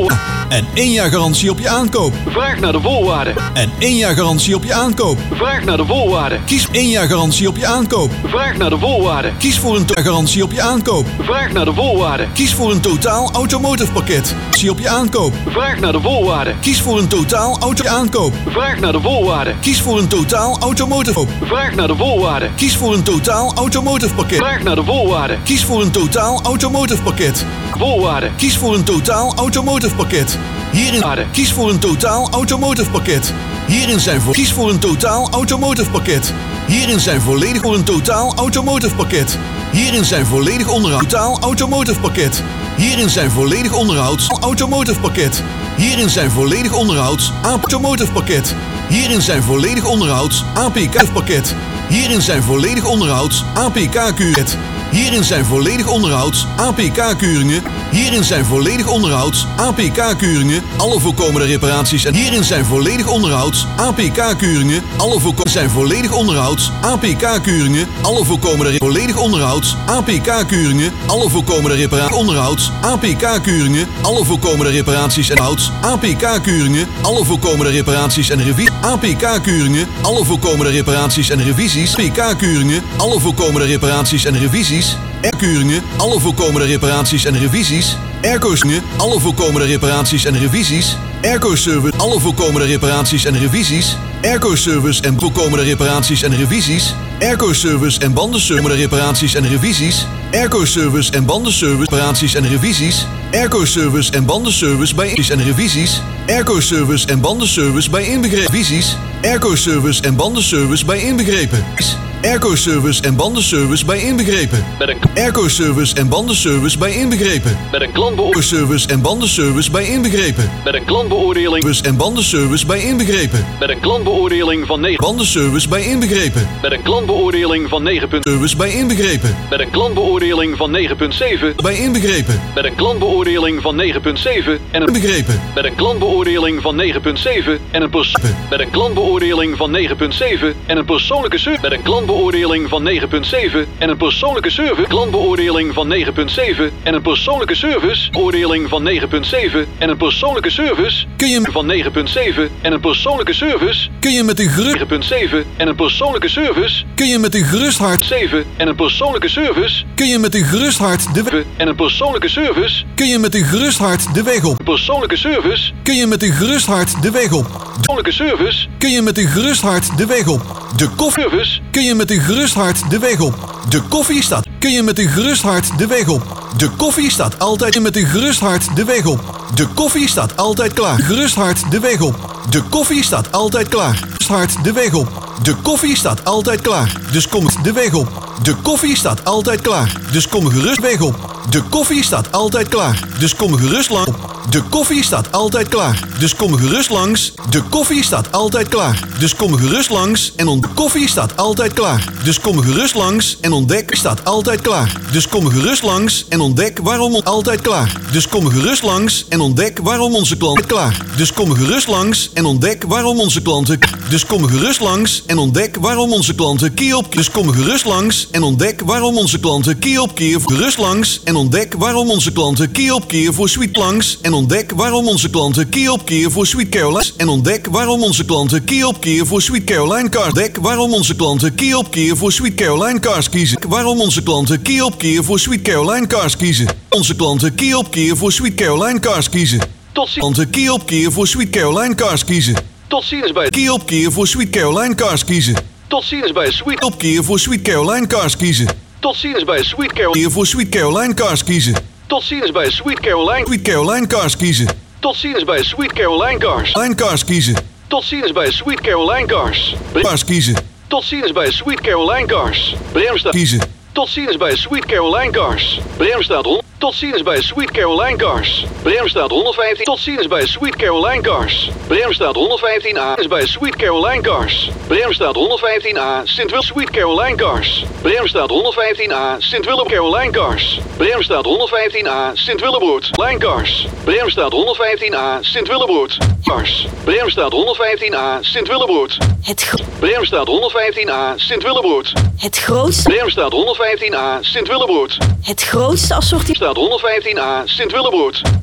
En één jaar garantie op je aankoop. Vraag naar de voorwaarden. En één jaar garantie op je aankoop. Vraag naar de voorwaarden. Kies één jaar garantie op je aankoop. Vraag naar de voorwaarden. Kies voor een to- garantie op je aankoop. Vraag naar de voorwaarden. Kies voor een totaal automotive pakket. Garantie op je aankoop. Vraag naar de voorwaarden. Kies voor een totaal auto aankoop. Vraag naar de voorwaarden. Kies voor een totaal automotive. Vraag naar de voorwaarden. Kies voor een totaal automotive pakket. Vraag naar de voorwaarden. Kies voor een totaal automotive pakket. Voorwaarden. Kies voor een totaal automotive pakket. Hierin kies voor een totaal automotive pakket. Hierin zijn voor kies voor een totaal automotive pakket. Hierin zijn volledig voor een totaal automotive pakket. Hierin zijn volledig onderhoud totaal automotive pakket. Hierin zijn volledig onderhouds automotive pakket. Hierin zijn volledig onderhouds automotive pakket. Hierin zijn volledig onderhouds A P K pakket. Hierin zijn volledig onderhouds A P K-kuret. Hierin zijn volledig onderhouds A P K-keuringen. Hierin zijn volledig onderhouds A P K-keuringen. Alle voorkomende reparaties en hierin zijn volledig onderhouds A P K-keuringen. Alle voorkomende zijn volledig onderhouds A P K-keuringen. Alle voorkomende re- volledig onderhouds A P K-keuringen. Alle voorkomende reparaties onderhouds A P K-keuringen. Alle voorkomende reparaties en houds A P K-keuringen. Alle voorkomende reparaties en revisies A P K-keuringen. Alle voorkomende reparaties en revisies A P K-keuringen. Alle voorkomende reparaties en revisies R-keuringen. Alle voorkomende reparaties en revisies Airco-keuringen. Alle voorkomende reparaties en revisies Airco-service. Alle voorkomende reparaties en revisies Airco-service en voorkomende reparaties en revisies Airco-service en bandenservice reparaties en revisies Airco-service en bandenservice reparaties en revisies Airco-service en bandenservice bij in- en revisies Airco-service en bandenservice bij inbegrepen visies Airco-service en bandenservice bij inbegrepen Airco-service en bandenservice bij inbegrepen Met een, Airco-service en bandenservice bij inbegrepen met een klantbeoordeling. Airco-service en bandenservice bij inbegrepen Met een klantbeoordeling. Service en bandenservice bij inbegrepen Met een klantbeoordeling van negen. Bandenservice bij inbegrepen Met een klantbeoordeling van negen. Service bij inbegrepen Met een klantbeoordeling van negen komma zeven. bij inbegrepen Met een klantbeoordeling van negen komma zeven. En een inbegrepen met een klantbeoordeling van negen komma zeven en een pers met een klantbeoordeling van negen komma zeven en een persoonlijke service met een klantbeoordeling van negen komma zeven en een persoonlijke service klantbeoordeling van negen komma zeven en een persoonlijke service oordeling van negen komma zeven en een persoonlijke service kun je van negen komma zeven en een persoonlijke service kun je met een gerust negen komma zeven en een persoonlijke service kun je met een gerust hart zeven en een persoonlijke service kun je met een gerust hart de weg en een persoonlijke service kun je met een gerust hart de weg op persoonlijke service kun je met een gerust hart de weg op persoonlijke service kun je met een gerust hart de weg op de koffie service kun je met een gerust hart de weg op de koffie staat kun je met een gerust hart de weg op de koffie staat altijd met een gerust hart de weg op de koffie staat altijd klaar gerust hart de weg op de koffie staat altijd klaar gerust hart de weg op de koffie staat altijd klaar dus kom de weg op de koffie staat altijd klaar dus kom gerust weg op de koffie staat altijd klaar dus kom gerust lang op de koffie staat altijd klaar dus kom gerust langs de koffie staat altijd klaar dus kom gerust langs en ont de koffie staat altijd klaar dus kom gerust langs en ontdek staat altijd klaar dus kom gerust langs en ontdek waarom on- altijd klaar dus kom gerust langs en ontdek waarom onze klanten klaar dus kom gerust langs en ontdek waarom onze klanten dus kom gerust langs en ontdek waarom onze klanten keer op dus kom gerust langs en ontdek waarom onze klanten keer op keer gerust langs en ontdek waarom onze klanten keer op keer voor Sweet langs en ontdek waarom onze klanten keer op keer voor Sweet Caroline en ontdek waarom onze klanten keer op keer voor Sweet Caroline Cars ontdek waarom onze klanten keer op keer voor Sweet Caroline Cars kiezen waarom onze klanten keer op keer voor Sweet Caroline Cars kiezen onze klanten keer op keer voor Sweet Caroline Cars kiezen tot ziens klanten keer op keer voor Sweet Caroline Cars kiezen tot ziens bij keer op keer voor Sweet Caroline Cars kiezen tot ziens bij Sweet op keer voor Sweet Caroline Cars kiezen tot ziens bij Sweet Carol keer voor Sweet Caroline Cars kiezen tot ziens bij Sweet Caroline Sweet Caroline Cars kiezen tot ziens bij Sweet Caroline Cars Line Cars kiezen tot ziens bij Sweet Caroline Cars Bre- Cars kiezen tot ziens bij Sweet Caroline Cars Bremstaat kiezen tot ziens bij Sweet Caroline Cars Bremstaat hond tot ziens bij Sweet Caroline Cars Bremstaat honderdvijftien tot ziens bij Sweet Caroline Cars Bremstaat honderdvijftien A is bij Sweet Caroline Cars Bremstaat honderdvijftien A Sint Wil Sweet Caroline Cars Bremstaat honderdvijftien A Sint Willem Caroline Cars Bremstaat honderdvijftien A Sint Willebrood Line Cars Bremstaat honderdvijftien A Sint Willebrood Cars Bremstaat honderdvijftien A Sint Willebrood Het, gro- Bremstaat honderdvijftien A Sint Willebrood het grootste, Bremstaat honderdvijftien A Sint Willebrood het grootste assortiment. Staat honderdvijftien A Sint Willebrood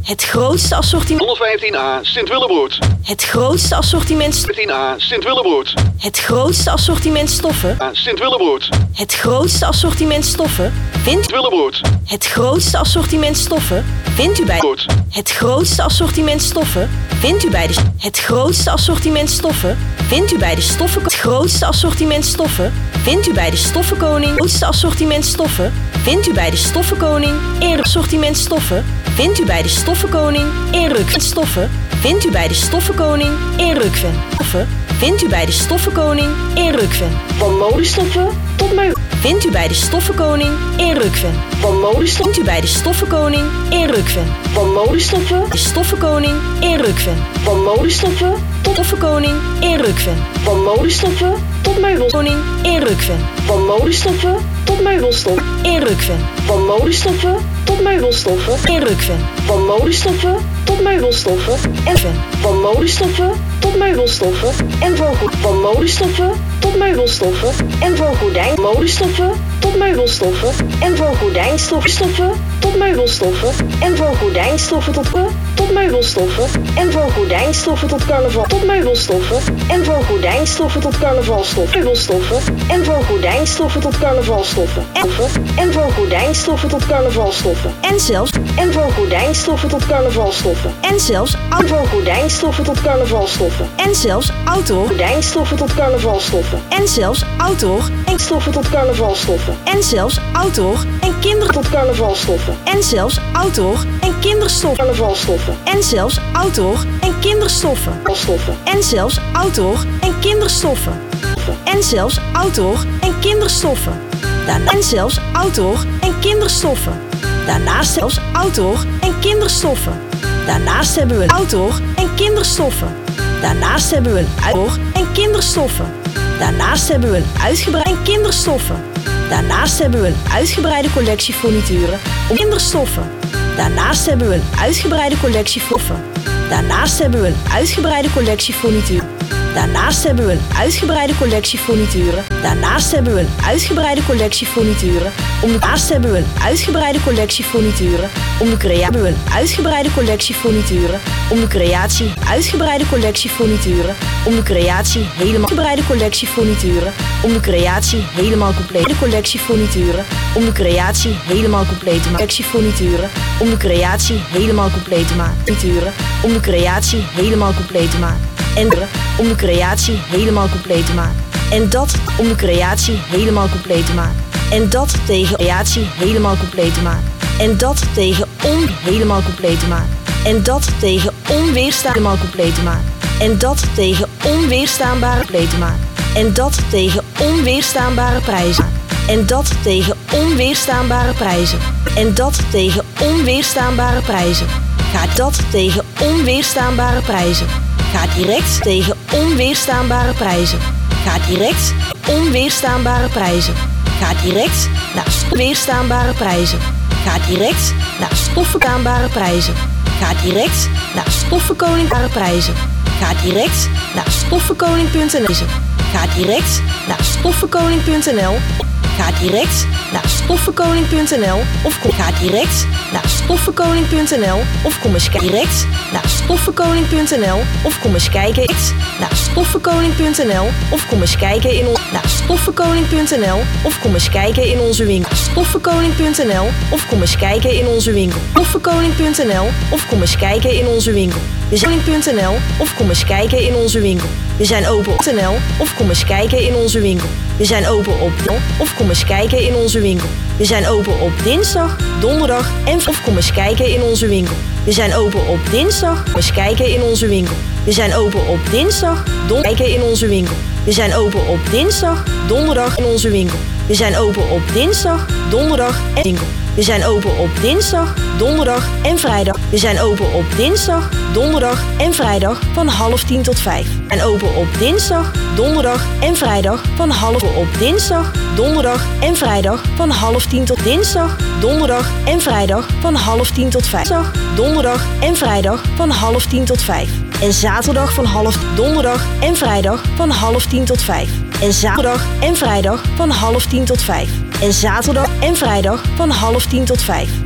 Het grootste assortiment. honderdvijftien A Sint-Willebroord. Het grootste assortiment. vijftien A Sint-Willebroord. Het grootste assortiment stoffen. A Sint-Willebroord. Het grootste assortiment stoffen vindt. Willebroord. Het grootste assortiment stoffen vindt u bij. Brood. Het grootste assortiment stoffen vindt u bij de. Het grootste assortiment stoffen vindt u bij de stoffen. Het grootste assortiment stoffen vindt u bij de stoffenkoning. Het grootste assortiment stoffen vindt u bij de stoffenkoning. In assortiment stoffen vindt u bij de stoffenkoning. In Rukven stoffen vindt u bij de stoffenkoning. In Rukven stoffen vindt u bij de stoffenkoning. In Rukven. Van modestoffen tot meubel vindt u bij de stoffenkoning. In Rukven. Van modestoffen vindt u bij de stoffenkoning. In Rukven. Van modestoffen de stoffenkoning. In Rukven. Van modestoffen tot stoffenkoning. In Rukven. Van modestoffen tot meubelkoning. In Rukven. Van modestoffen tot meubelstof. In Rukven. Van modestoffen tot meubelstoffen. In Rukven. Van modestoffen tot meubelstoffen. En van modestoffen tot meubelstoffen. En van goed. Van modestoffen tot meubelstoffen. En van gordijn. Modestoffen tot meubelstoffen. En van gordijnstoffen tot meubelstoffen. En van gordijnstoffen tot tot meubelstoffen. En van gordijnstoffen tot carnaval tot meubelstoffen. En van gordijnstoffen tot carnavalstoffen. Meubelstoffen. En van gordijnstoffen tot carnavalstoffen. En van gordijnstoffen tot carnavalstoffen. En zelfs. En van gordijnstoffen tot carnavalstoffen. En zelfs. En van gordijnstoffen tot carnavalstoffen. En zelfs outdoor. Gordijnstoffen tot carnavalstoffen. En zelfs outdoor. En stoffen tot carnavalstoffen. En zelfs outdoor. En kinderen tot carnavalstoffen. En zelfs outdoor. En kinderstoffen. Carnavalstoffen. En zelfs outdoor. En kinderstoffen. Stoffen. En zelfs outdoor. En kinderstoffen. En zelfs outdoor. En kinderstoffen. Daarna en zelfs outdoor. En kinderstoffen. Daarnaast zelfs outdoor. En kinderstoffen. Daarnaast hebben we een outdoor. En kinderstoffen. Daarnaast hebben we een outdoor. En kinderstoffen. Daarnaast hebben we een uitgebreide en kinderstoffen. Daarnaast hebben we een uitgebreide collectie furnituren om kinderstoffen. Daarnaast hebben we een uitgebreide collectie stoffen. Daarnaast hebben we een uitgebreide collectie furnituren. Daarnaast hebben we een uitgebreide collectie furnituren. Daarnaast hebben we een uitgebreide collectie furnituren. Om de Daarnaast hebben we een uitgebreide collectie furnituren. Om de creatie hebben we een uitgebreide collectie furnituren. Om de creatie uitgebreide collectie furnituren. Om de creatie helemaal uitgebreide collectie furnituren. Om de creatie helemaal complete collectie furnituren. Om de creatie helemaal compleet te maken. Collectie furnituren. Om de creatie helemaal compleet te maken. Furnituren. Om de creatie helemaal compleet te maken. En om de creatie helemaal compleet te maken. En dat om de creatie helemaal compleet te maken. En dat tegen creatie helemaal compleet te maken. En dat tegen on helemaal compleet te maken. En dat tegen onweerstaanbaar helemaal compleet te maken. En dat tegen onweerstaanbare compleet te maken. En dat tegen onweerstaanbare prijzen. En dat tegen onweerstaanbare prijzen. En dat tegen onweerstaanbare prijzen. Ga dat tegen onweerstaanbare prijzen. Ga direct tegen onweerstaanbare prijzen. Ga direct onweerstaanbare prijzen. Ga direct naar weerstaanbare prijzen. Ga direct naar stoffenstaanbare prijzen. Ga direct naar stoffenkoningbare prijzen. Ga direct naar stoffenkoning punt n l. Ga direct naar stoffenkoning punt n l. Ga direct naar stoffenkoning punt n l of kom ga direct naar stoffenkoning punt n l of kom eens direct naar stoffenkoning punt n l of kom eens kijken naar stoffenkoning punt n l of kom eens kijken in ons naar stoffenkoning punt n l of kom eens kijken in onze winkel stoffenkoning punt n l of kom eens kijken in onze winkel stoffenkoning punt n l of kom eens kijken in onze winkel we zijn punt n l of kom eens kijken in onze winkel we zijn open op N L of kom eens kijken in onze winkel we zijn open op of kom eens kijken in onze winkel we zijn open op dinsdag, donderdag en of kom eens kijken in onze winkel. We zijn open op dinsdag, kom eens kijken in onze winkel. We zijn open op dinsdag, donderdag kijken in onze winkel. We zijn open op dinsdag, donderdag in onze winkel. We zijn open op dinsdag, donderdag en winkel. We zijn open op dinsdag, donderdag en vrijdag. We zijn open op dinsdag, donderdag en vrijdag van half tien tot vijf. En open op dinsdag, donderdag en vrijdag van half op dinsdag, donderdag en vrijdag van half tien tot dinsdag, donderdag en vrijdag van half tien tot vijf. Dinsdag, donderdag en vrijdag van half tien tot vijf. En zaterdag van half donderdag en vrijdag van half tien tot vijf. En zaterdag en vrijdag van half tien tot vijf. En zaterdag en vrijdag van half tien tot vijf.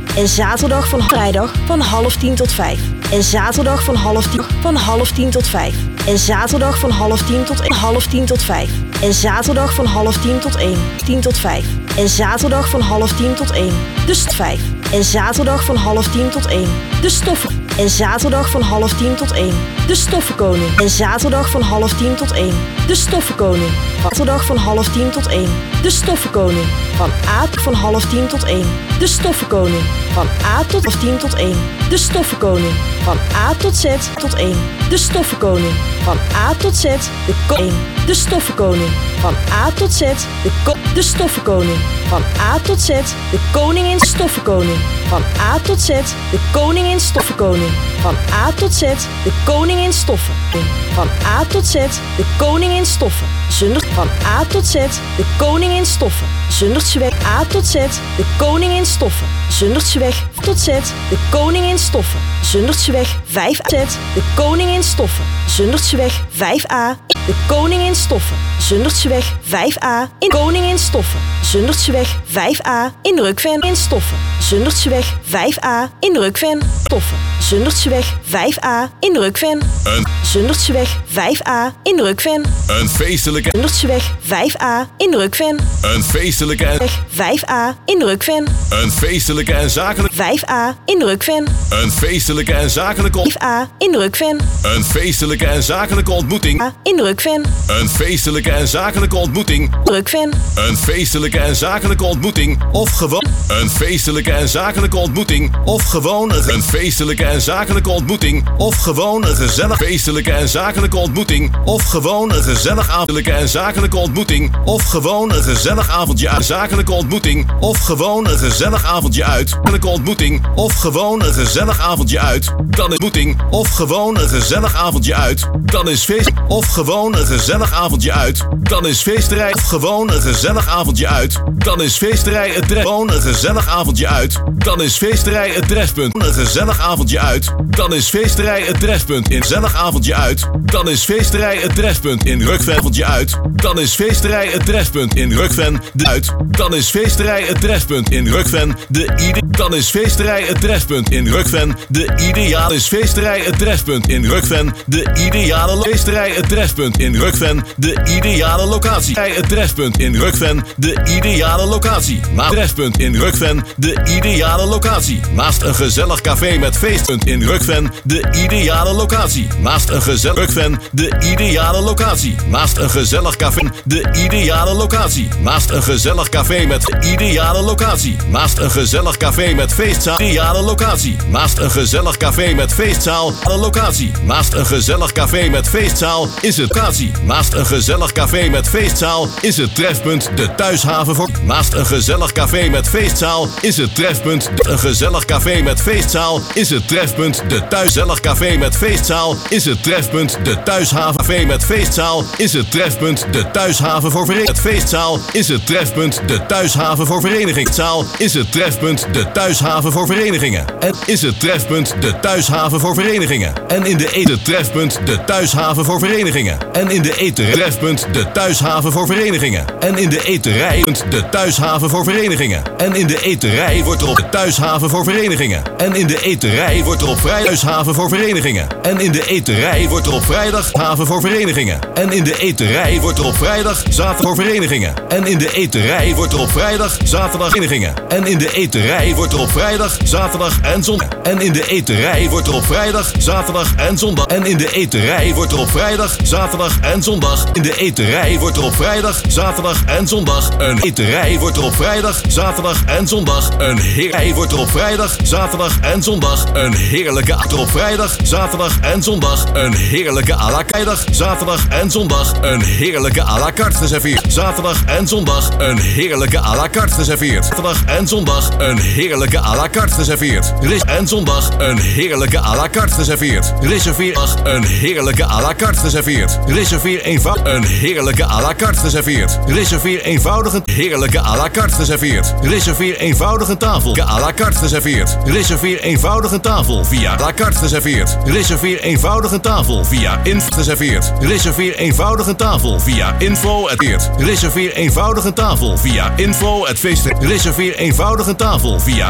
En zaterdag van vrijdag van half tien tot vijf. En zaterdag van half tien van half tien tot vijf. En zaterdag van half tien tot en half tien tot vijf. En zaterdag van half tien tot één. tien tot vijf. En zaterdag van half tien tot één. Dus vijf. En zaterdag van half tien tot één. De stoffen. En zaterdag van half tien tot één. De stoffenkoning. En zaterdag van half tien tot één. De stoffenkoning. Zaterdag van half tien tot één. De stoffenkoning. Van A van half tien tot één. De stoffenkoning. Van A tot half tien tot één. De stoffenkoning. Van A tot Z tot één. De stoffenkoning. Van A tot Z. De koning. De stoffenkoning. Van A tot Z. De ko De stoffenkoning. Van A tot Z. De koningin stoffenkoning. Van A tot Z. De koningin stoffenkoning. Van A tot Z. De koningin stoffen. Van A tot Z. De koningin stoffen. Zonder van A tot Z. De koningin stoffen. Zundertsweg A tot Z. De koningin stoffen. Zundertsweg tot Z. De koningin stoffen. Zundertsweg vijf A. Z. De koningin stoffen. Zundertsweg vijf A. De koningin stoffen. Zundertsweg vijf A. In koningin stoffen. Zundertsweg vijf A. In Rukven in stoffen. Zundertsweg vijf A. In Rukven stoffen. Zundertsweg vijf A. In Rukven. Een. Zundertsweg vijf A. In Rukven. Een feestelijke. Zundertsweg vijf A. In Rukven. Een feestelijke en. Weg vijf A. In Rukven. Een feestelijke en zakelijke. vijf A. In Rukven. Een feestelijke en zakelijke. vijf A. In Rukven. Een feestelijke en zakelijke ontmoeting. A. In Rukven. Een feestelijke en zakelijke ontmoeting. Rukven. Een feestelijke en zakelijke ontmoeting. Of gewoon. Een feestelijke en zakelijke ontmoeting. Of gewoon een, een feestelijke en zakelijke ontmoeting. Of gewoon een gezellig feestelijke en zakelijke ontmoeting. Of gewoon een gezellig avondelijke en zakelijke ontmoeting. Of gewoon een gezellig avondje uit. Zakelijke ontmoeting. Of gewoon een gezellig avondje uit. Zakelijke ontmoeting. Of gewoon een gezellig avondje uit. Dan is ontmoeting. Of gewoon een gezellig avondje uit. Dan is feest. Of gewoon een gezellig avondje uit. Dan is feesterij. Of gewoon een gezellig avondje uit. Dan is feesterij het tref. Gewoon een gezellig avondje uit. Dan is feesterij het trefpunt. Een gezellig avondje uit. Dan is feesterij het trefpunt in gezellig avondje uit. Dan is feesterij het trefpunt in Rukven avondje uit. Dan is feesterij het trefpunt in Rukven de uit. Dan is feesterij het trefpunt in Rukven de ide. Dan is feesterij het trefpunt in Rukven de ideale is feesterij het trefpunt in Rukven de ideale feesterij het trefpunt in Rukven de ideale locatie. Het trefpunt in Rukven de ideale locatie. Maar trefpunt in Rukven de ideale locatie. Naast een gezellig café met feestpunt in Rukven de ideale locatie. Naast een gezellig Rukven de ideale locatie. Naast een gezellig café de ideale locatie. Naast een gezellig café met ideale locatie. Naast een gezellig café met feestzaal ideale locatie. Naast een gezellig café met feestzaal locatie. Naast een gezellig café met feestzaal is het locatie. Naast een gezellig café met feestzaal is het trefpunt de thuishaven voor. Naast een gezellig café met feestzaal is het trefpunt een gezellig café met feestzaal is het trefpunt de thuiszellig café met feestzaal is het trefpunt de thuishaven café met feestzaal is het trefpunt de thuishaven voor vereniging. Het feestzaal is het trefpunt de thuishaven voor verenigingszaal is het trefpunt de thuishaven voor verenigingen. En is het trefpunt de thuishaven voor verenigingen. En in de eten trefpunt de thuishaven voor verenigingen. En in de eterij trefpunt de thuishaven voor verenigingen. En in de eterij de thuishaven voor verenigingen. En in de eterij wordt er op de thuishaven voor verenigingen. En in de eterij wordt er op vrijdag thuishaven voor verenigingen. En in de eterij wordt er op vrijdag haven voor verenigingen. En in de eterij wordt er op vrijdag zaterdag voor verenigingen. En in de eterij wordt er op vrijdag zaterdag verenigingen. En in de eterij wordt er op vrijdag zaterdag en zondag. En in de eterij wordt er op vrijdag zaterdag en zondag. En in de eterij wordt er op vrijdag zaterdag en zondag. In de eterij wordt er op vrijdag zaterdag en zondag. Een eterij wordt er op vrijdag zaterdag en zondag. Een heerij wordt er op vrijdag zaterdag en zondag. Een heerlijke achter op vrijdag zaterdag en zondag. Een heerlijke à la vrijdag zaterdag en zondag. Een heerlijke à la carte geserveerd. Zaterdag en zondag. Een heerlijke à la carte geserveerd. Zaterdag en zondag. Een heerlijke à la carte geserveerd. Ris en zondag. Een heerlijke à la carte geserveerd. Reserveer een heerlijke à la carte geserveerd. Reserveer eenvoudig een heerlijke à la carte geserveerd. Reserveer eenvoudig een heerlijke à la carte geserveerd. Reserveer eenvoudig een tafel à la carte geserveerd. Reserveer eenvoudig een tafel via à la carte geserveerd. Reserveer eenvoudig een tafel via info geserveerd. Reserveer eenvoudig een tafel via info at feest. Reserveer eenvoudig een tafel via info at feest. Reserveer eenvoudig een tafel via info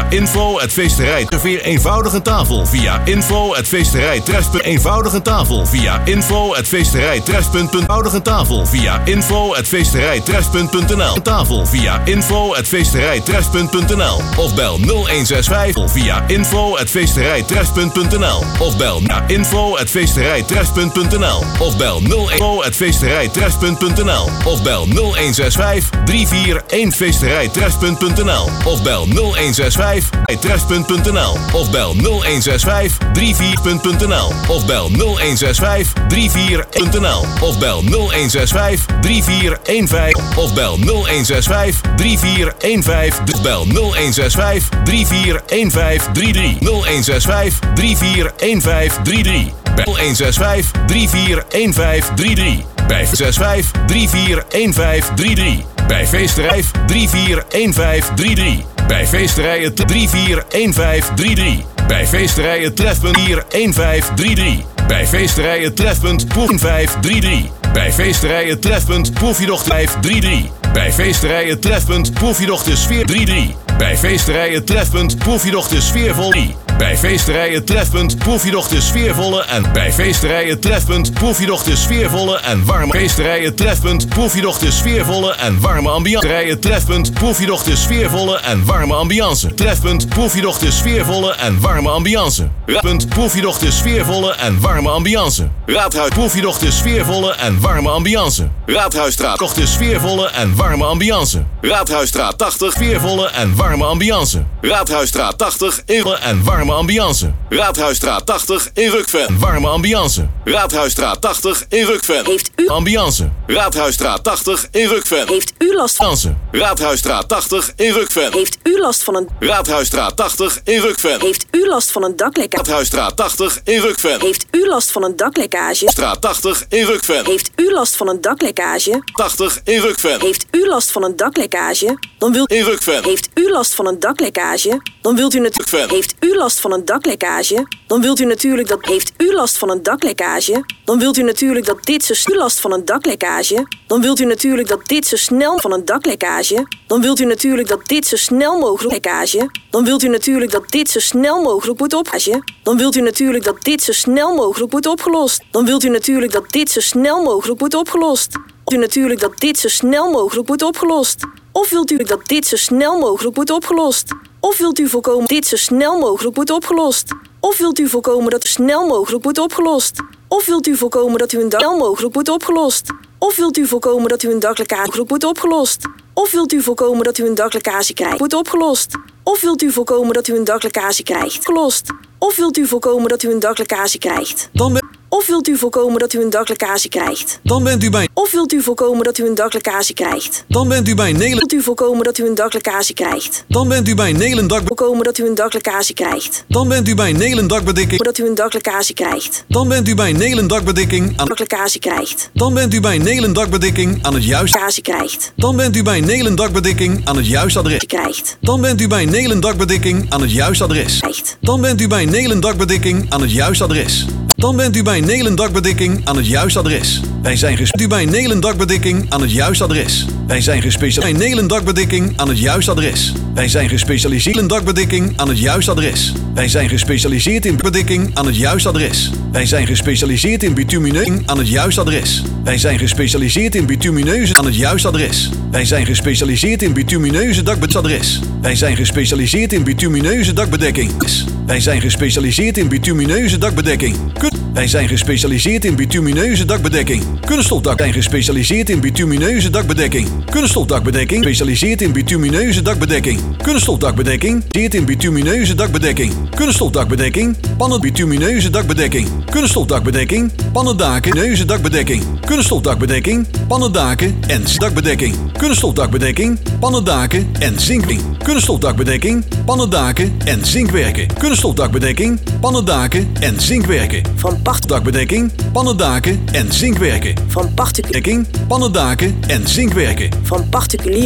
info at feesterij. Reserveer eenvoudig een tafel via info at feesterij trust. Eenvoudig een tafel via info at feesterij trust. Eenvoudig een tafel via info at feesterij trust punt n l. Een tafel via info at feesterij trust punt n l of bel nul een zes vijf via info at feesterij trust punt n l of bel naar info at feesterij trust punt n l of bel nul een at feesterij trust punt n l of bel nul een zes vijf drie vier een feesterij trust punt n l of bel nul een zes vijf trust punt n l of bel nul een zes vijf drie vier punt n l of bel nul een zes vijf drie vier punt n l of bel nul een zes vijf drie vier een vijf of bel nul een zes vijf drie vier een vijf bel nul een zes vijf drie vier een vijf drie drie nul een zes vijf drie vier een vijf drie drie nul een zes vijf drie vier een vijf drie drie bij zes vijf drie vier een vijf drie drie bij feesterij drie vier een vijf drie drie bij feesterijen drie vier een vijf drie drie bij feesterijen trefpunt vier een vijf drie drie bij feesterijen trefpunt proef vijf drie drie bij feesterijen trefpunt proef je nog vijf drie drie bij feesterijen trefpunt proef je nog de sfeer drie drie bij feesterijen trefpunt proef je nog de sfeervol drie bij feesterijen trefpunt proef je nog de sfeervolle en bij feesterijen trefpunt proef je nog de sfeervolle en warme feesterijen trefpunt proef je nog de sfeervolle en warme ambiance feesterijen trefpunt proef je nog de sfeervolle en warme ambiance trefpunt proef je nog de sfeervolle en warme ambiance Raadpunt proef je nog de sfeervolle en warme ambiance Raadhuis proef je nog de sfeervolle en warme ambiance Raadhuisstraat nog de sfeervolle en warme ambiance Raadhuisstraat tachtig sfeervolle en warme ambiance Raadhuisstraat tachtig in en warme ambiance. Raadhuisstraat tachtig in Rukven. Warme ambiance. Raadhuisstraat tachtig in Rukven. Heeft u ambiance? Raadhuisstraat tachtig in Rukven. Heeft u last van Raadhuisstraat tachtig in Rukven. Heeft u last van een Raadhuisstraat tachtig in Rukven. Heeft u last van een daklekkage? Raadhuisstraat tachtig in Rukven. Heeft u last van een daklekkage? Straat tachtig in Rukven. Heeft u last van een daklekkage? tachtig in Rukven. Heeft u last van een daklekkage? Dan wilt in Rukven. Heeft u last van een daklekkage? Dan wilt u natuurlijk Heeft u last van een daklekkage? Dan wilt u natuurlijk dat Heeft u last van een daklekkage? Dan wilt u natuurlijk dat dit zo snel last van een daklekkage? Dan wilt u natuurlijk dat dit zo snel van een daklekkage? Dan wilt u natuurlijk dat dit zo snel mogelijk lekkage? Dan wilt u natuurlijk dat dit zo snel mogelijk wordt opgelost. Dan wilt u natuurlijk dat dit zo snel mogelijk wordt opgelost. Dan wilt u natuurlijk dat dit zo snel mogelijk wordt opgelost. Wilt u natuurlijk dat dit zo snel mogelijk wordt opgelost. Of wilt u dat dit zo snel mogelijk wordt opgelost? Of wilt u voorkomen dat dit zo snel mogelijk wordt opgelost? Of wilt u voorkomen dat het snel mogelijk wordt opgelost? Of wilt u voorkomen dat u een dak snel mogelijk wordt opgelost? Of wilt u voorkomen dat u een daklekkage wordt opgelost? Of wilt u voorkomen dat u een daklekkage krijgt wordt opgelost? Of wilt u voorkomen dat u een daklekkage krijgt opgelost? Of wilt u voorkomen dat u een daklekkage krijgt? Dan ben... Of wilt u voorkomen dat u een daklekkage krijgt? Dan bent u bij... Of wilt u voorkomen dat u een daklekkage krijgt? Dan bent u bij Nelen... Wilt u voorkomen dat u een daklekkage krijgt? Dan bent u bij Nelen dak... Voorkomen dat u een daklekkage krijgt? Dan bent u bij Nelen dakbedekking... Dat u een daklekkage krijgt? Dan bent u bij Nelen dakbedekking aan... Daklekkage krijgt? Dan bent u bij Nelen dakbedekking aan het juiste... Daklekkage krijgt? Dan bent u bij Nelen dakbedekking aan het juiste adres... Krijgt? Dan bent u bij Nelen dakbedekking aan het juiste adres... Krijgt? Dan bent u bij Nelen dakbedekking aan het juiste adres... Dan bent u bij Nelen dakbedekking aan het juiste adres. Wij zijn gespecialiseerd bij Nelen dakbedekking aan het juiste adres. Wij zijn gespecialiseerd bij Nelen dakbedekking aan het juiste adres. Wij zijn gespecialiseerd in dakbedekking aan het juiste adres. Wij zijn gespecialiseerd in bedekking aan het juiste adres. Wij zijn gespecialiseerd in bitumineuze aan het juiste adres. Wij zijn gespecialiseerd in bitumineuze aan het juiste adres. Wij zijn gespecialiseerd in bitumineuze dakbedekking. Wij zijn gespecialiseerd in bitumineuze dakbedekking. Wij zijn gespecialiseerd in bitumineuze dakbedekking. Wij zijn gespecialiseerd in bitumineuze dakbedekking. Kunststofdak zijn gespecialiseerd in bitumineuze dakbedekking. Kunststofdakbedekking gespecialiseerd in bitumineuze dakbedekking. Kunststofdakbedekking zit in bitumineuze dakbedekking. Kunststofdakbedekking pannen bitumineuze dakbedekking. Kunststofdakbedekking pannendaken neuze dakbedekking. Kunststofdakbedekking pannendaken en dakbedekking. Kunststofdakbedekking pannendaken en zinkwerk. Kunststofdakbedekking pannendaken en zinkwerken. Kunststofdakbedekking pannendaken en zinkwerken. Van pachtdakbedekking, pannendaken en zinkwerken. Van particuliere pannendaken en zinkwerken. Van particuliere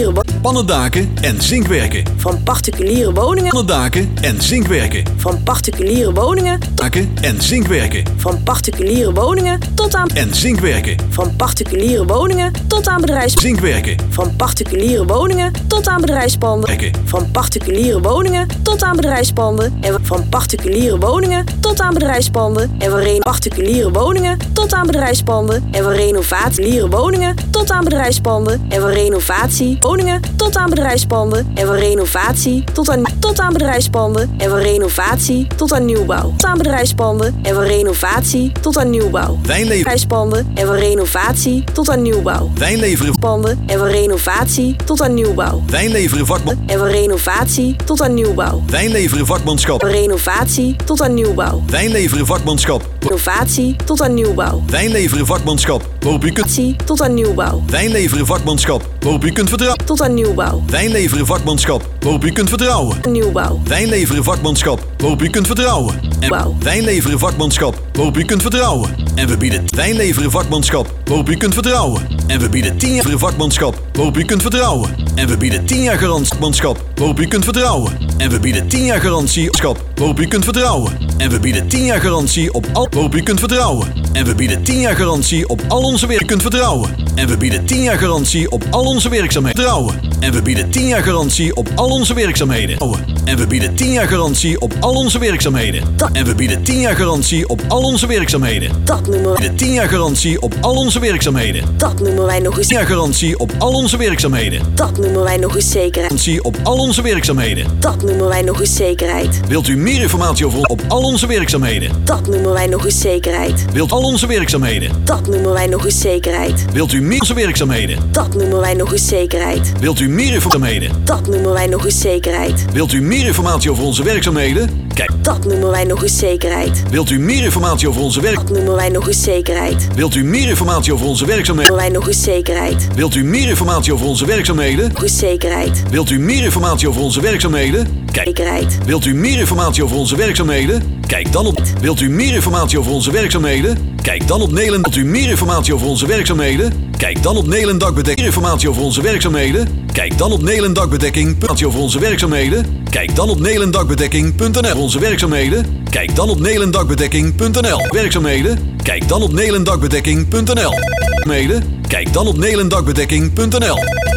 pannendaken en zinkwerken. Van particuliere woningen. Pannendaken en zinkwerken. Van particuliere woningen. Daken en zinkwerken. Van particuliere woningen tot aan. En zinkwerken. Van particuliere woningen tot aan bedrijfs. Zinkwerken. Van particuliere woningen tot aan bedrijfspanden. Werken. Van particuliere woningen tot aan bedrijfspanden. En van particuliere woningen tot aan bedrijfspanden. En van reno- particuliere woningen tot aan bedrijfspanden. En van renovatie woningen tot aan bedrijfspanden. En van renovatie woningen tot aan bedrijfspanden. En van renovatie tot aan, tot aan bedrijfspanden. En van renovatie tot aan nieuwbouw. Tot aan bedrijfspanden. En van renovatie tot aan nieuwbouw. Wij leveren Bedrijfspanden. En van renovatie tot aan nieuwbouw. Wij leveren Panden. En van renovatie tot aan nieuwbouw. Wij leveren vakman. En van renovatie tot aan nieuwbouw. Wij leveren vakmanschap. Van renovatie tot aan nieuwbouw. Wij leveren vakmanschap. Renovatie tot aan nieuwbouw. Wij leveren vakmanschap waarop u kunt. Renovatie tot aan nieuwbouw. Wij leveren vakmanschap waarop u kunt vertrouwen. Tot aan nieuwbouw. Wij leveren vakmanschap waarop u kunt vertrouwen. Nieuwbouw. Wij leveren vakmanschap waarop u kunt vertrouwen. En Bouw. wij leveren vakmanschap waarop u kunt vertrouwen. En we bieden wij leveren vakmanschap waarop u kunt vertrouwen. En we bieden tien jaar vakmanschap waarop u kunt vertrouwen. En we bieden tien jaar garantie vakmanschap waarop u kunt vertrouwen. En we bieden tien jaar garantie waarop u kunt vertrouwen. En we bieden tien jaar garantie op al waarop u kunt vertrouwen. En we bieden tien jaar garantie op al onze werk kunt vertrouwen. En we bieden tien jaar garantie op al onze werkzaamheden. Vertrouwen. En we bieden tien jaar garantie op al onze werkzaamheden. En we bieden tien jaar garantie op al onze werkzaamheden. En we bieden tien jaar garantie op al onze werkzaamheden. Dat noemen We we. bieden tien jaar garantie op al onze werkzaamheden. Dat noemen wij nog eens. tien jaar garantie op al onze werkzaamheden. Dat noemen wij nog eens zekerheid. Garantie op al onze werkzaamheden. Dat noemen wij nog eens zekerheid. Wilt u meer informatie over ons op al onze werkzaamheden? Dat noemen wij nog eens zekerheid. Wilt al onze werkzaamheden? Dat noemen wij nog eens zekerheid. Wilt u meer onze werkzaamheden? Dat noemen wij nog eens zekerheid. Wilt u meer informatie? Dat noemen wij nog eens zekerheid. Wilt u meer informatie over onze werkzaamheden? Kijk. Dat noemen wij nog eens zekerheid. Wilt u meer informatie over onze werk? Dat noemen wij nog eens zekerheid. Wilt u meer informatie over onze werkzaamheden? Noemen wij nog eens zekerheid. Wilt u meer informatie over onze werkzaamheden? Nog eens zekerheid. Wilt u meer informatie over onze werkzaamheden? Kijk. Zekerheid. Wilt u meer informatie over onze werkzaamheden? Kijk dan op. Wilt u meer informatie over onze werkzaamheden? Kijk dan op Nelen. Wilt u meer informatie over onze werkzaamheden? Kijk dan op Nelen Dakbedekking. Informatie over onze werkzaamheden? Kijk dan op Nelen Dakbedekking. Informatie over onze werkzaamheden? Kijk dan op nelendakbedekking punt n l. Onze werkzaamheden? Kijk dan op nelendakbedekking punt n l. Werkzaamheden? Kijk dan op nelendakbedekking punt n l. Werkzaamheden? Kijk dan op nelendakbedekking punt n l.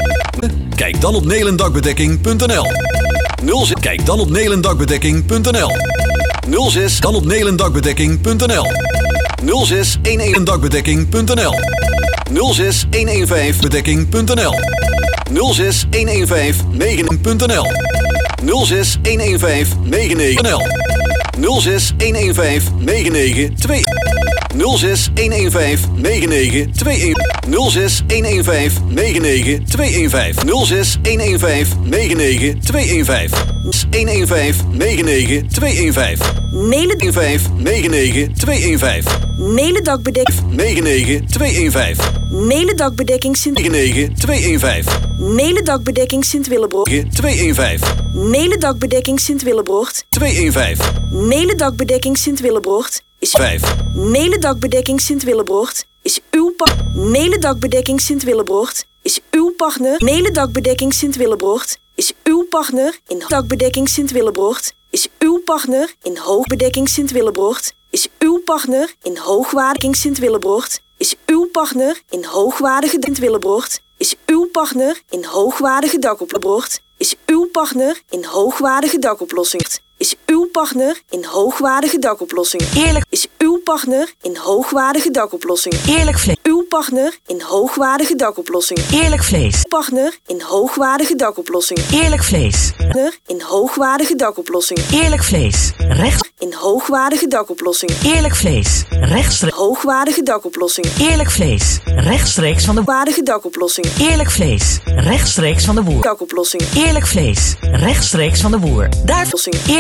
Kijk dan op nelendakbedekking punt n l. nul zes. Kijk dan op nelendakbedekking punt n l. nul zes. Dan op nelendakbedekking punt n l. nul zes een een dakbedekking punt n l. nul zes een een vijf bedekking punt n l. nul zes een een vijf negen punt n l. nul zes een een vijf negen negen punt n l. nul zes een een vijf negen negen twee. nul zes een een vijf negen negen twee een. nul zes een een vijf negen negen twee een vijf. nul zes een een vijf negen negen twee een vijf. een een vijf negen negen twee een vijf. Nelen. een vijf negen negen twee een vijf. Nelen dakbedekking. negen negen twee een vijf. Nelen dakbedekking Sint. negen negen twee een vijf. Nelen dakbedekking Sint Willebrocht. twee een vijf. Nelen dakbedekking Sint Willebrocht. twee een vijf. Nelen dakbedekking Sint Willebrocht is vijf. Nelen dakbedekking Sint Willebrocht is uw partner. Nelen dakbedekking Sint Willebrocht is uw partner. Nelen dakbedekking Sint Willebrocht is uw partner in dakbedekking Sint Willebrocht is uw partner in hoogbedekking Sint Willebrocht is uw partner in hoogwaardiging Sint Willebrocht is uw partner in hoogwaardige Sint Willebrocht is uw partner in hoogwaardige dakoplossing is uw partner in hoogwaardige dakoplossing is uw partner in hoogwaardige dakoplossingen. Eerlijk Is uw partner in hoogwaardige dakoplossingen. Eerlijk vlees. Uw partner in hoogwaardige dakoplossingen. Eerlijk vlees. Partner in hoogwaardige dakoplossingen. Eerlijk vlees. Partner in hoogwaardige dakoplossingen. Eerlijk vlees. Recht. In hoogwaardige dakoplossingen. Eerlijk vlees. Rechtstreeks. Hoogwaardige dakoplossingen. Eerlijk vlees. Rechtstreeks van de Waardige dakoplossingen. Eerlijk vlees. Rechtstreeks van de boer. Dakoplossingen. Eerlijk vlees. Rechtstreeks van de boer. Daar. Oplossingen. Eerlijk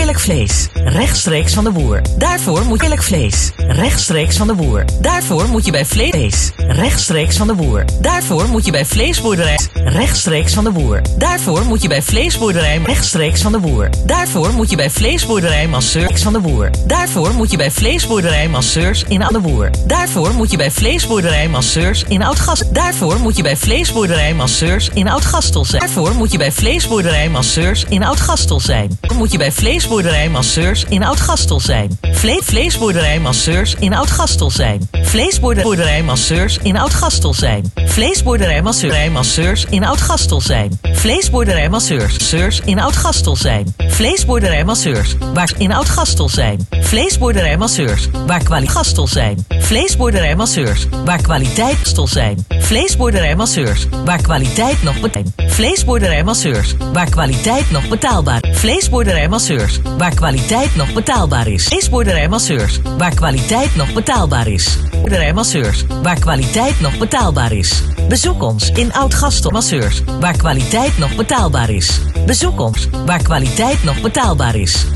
Eerlijk vlees, rechtstreeks van de boer. Daarvoor moet je eerlijk vlees, rechtstreeks van de boer. Daarvoor moet je bij vlees, rechtstreeks van de boer. Daarvoor moet je bij vleesboerderij, rechtstreeks van de boer. Daarvoor moet je bij vleesboerderij, rechtstreeks van de boer. Daarvoor moet je bij vleesboerderij masseurs van de boer. Daarvoor moet je bij vleesboerderij masseurs in aan de boer. Daarvoor moet je bij vleesboerderij masseurs in Oud-Gastel. Daarvoor moet je bij vleesboerderij masseurs in Oud-Gastel zijn. Daarvoor moet je bij vleesboerderij masseurs in Oud-Gastel zijn. Moet je bij vleesboerderij masseurs in Oud-Gastel zijn. Vle vleesboerderij masseurs in Oud-Gastel zijn. Vleesboerderij masseurs in Oud-Gastel zijn. Vleesboerderij masseurs in Oud-Gastel zijn. Vleesboerderij masseurs in Oud-Gastel zijn. Vleesboerderij masseurs waar in Oud-Gastel zijn. Vleesboerderij masseurs waar kwaliteit zijn. Vleesboerderij masseurs waar kwaliteit zijn. Vleesboerderij masseurs waar kwaliteit nog betaalbaar. Vleesboerderij masseurs waar kwaliteit nog betaalbaar. Vleesboerderij masseurs waar kwaliteit nog betaalbaar is. Vleesboerderij masseurs waar kwaliteit nog betaalbaar is. Vleesboerderij masseurs waar kwaliteit nog betaalbaar is. Bezoek ons in Oud-Gastel masseurs waar kwaliteit nog betaalbaar is. Bezoek ons waar kwaliteit nog betaalbaar is.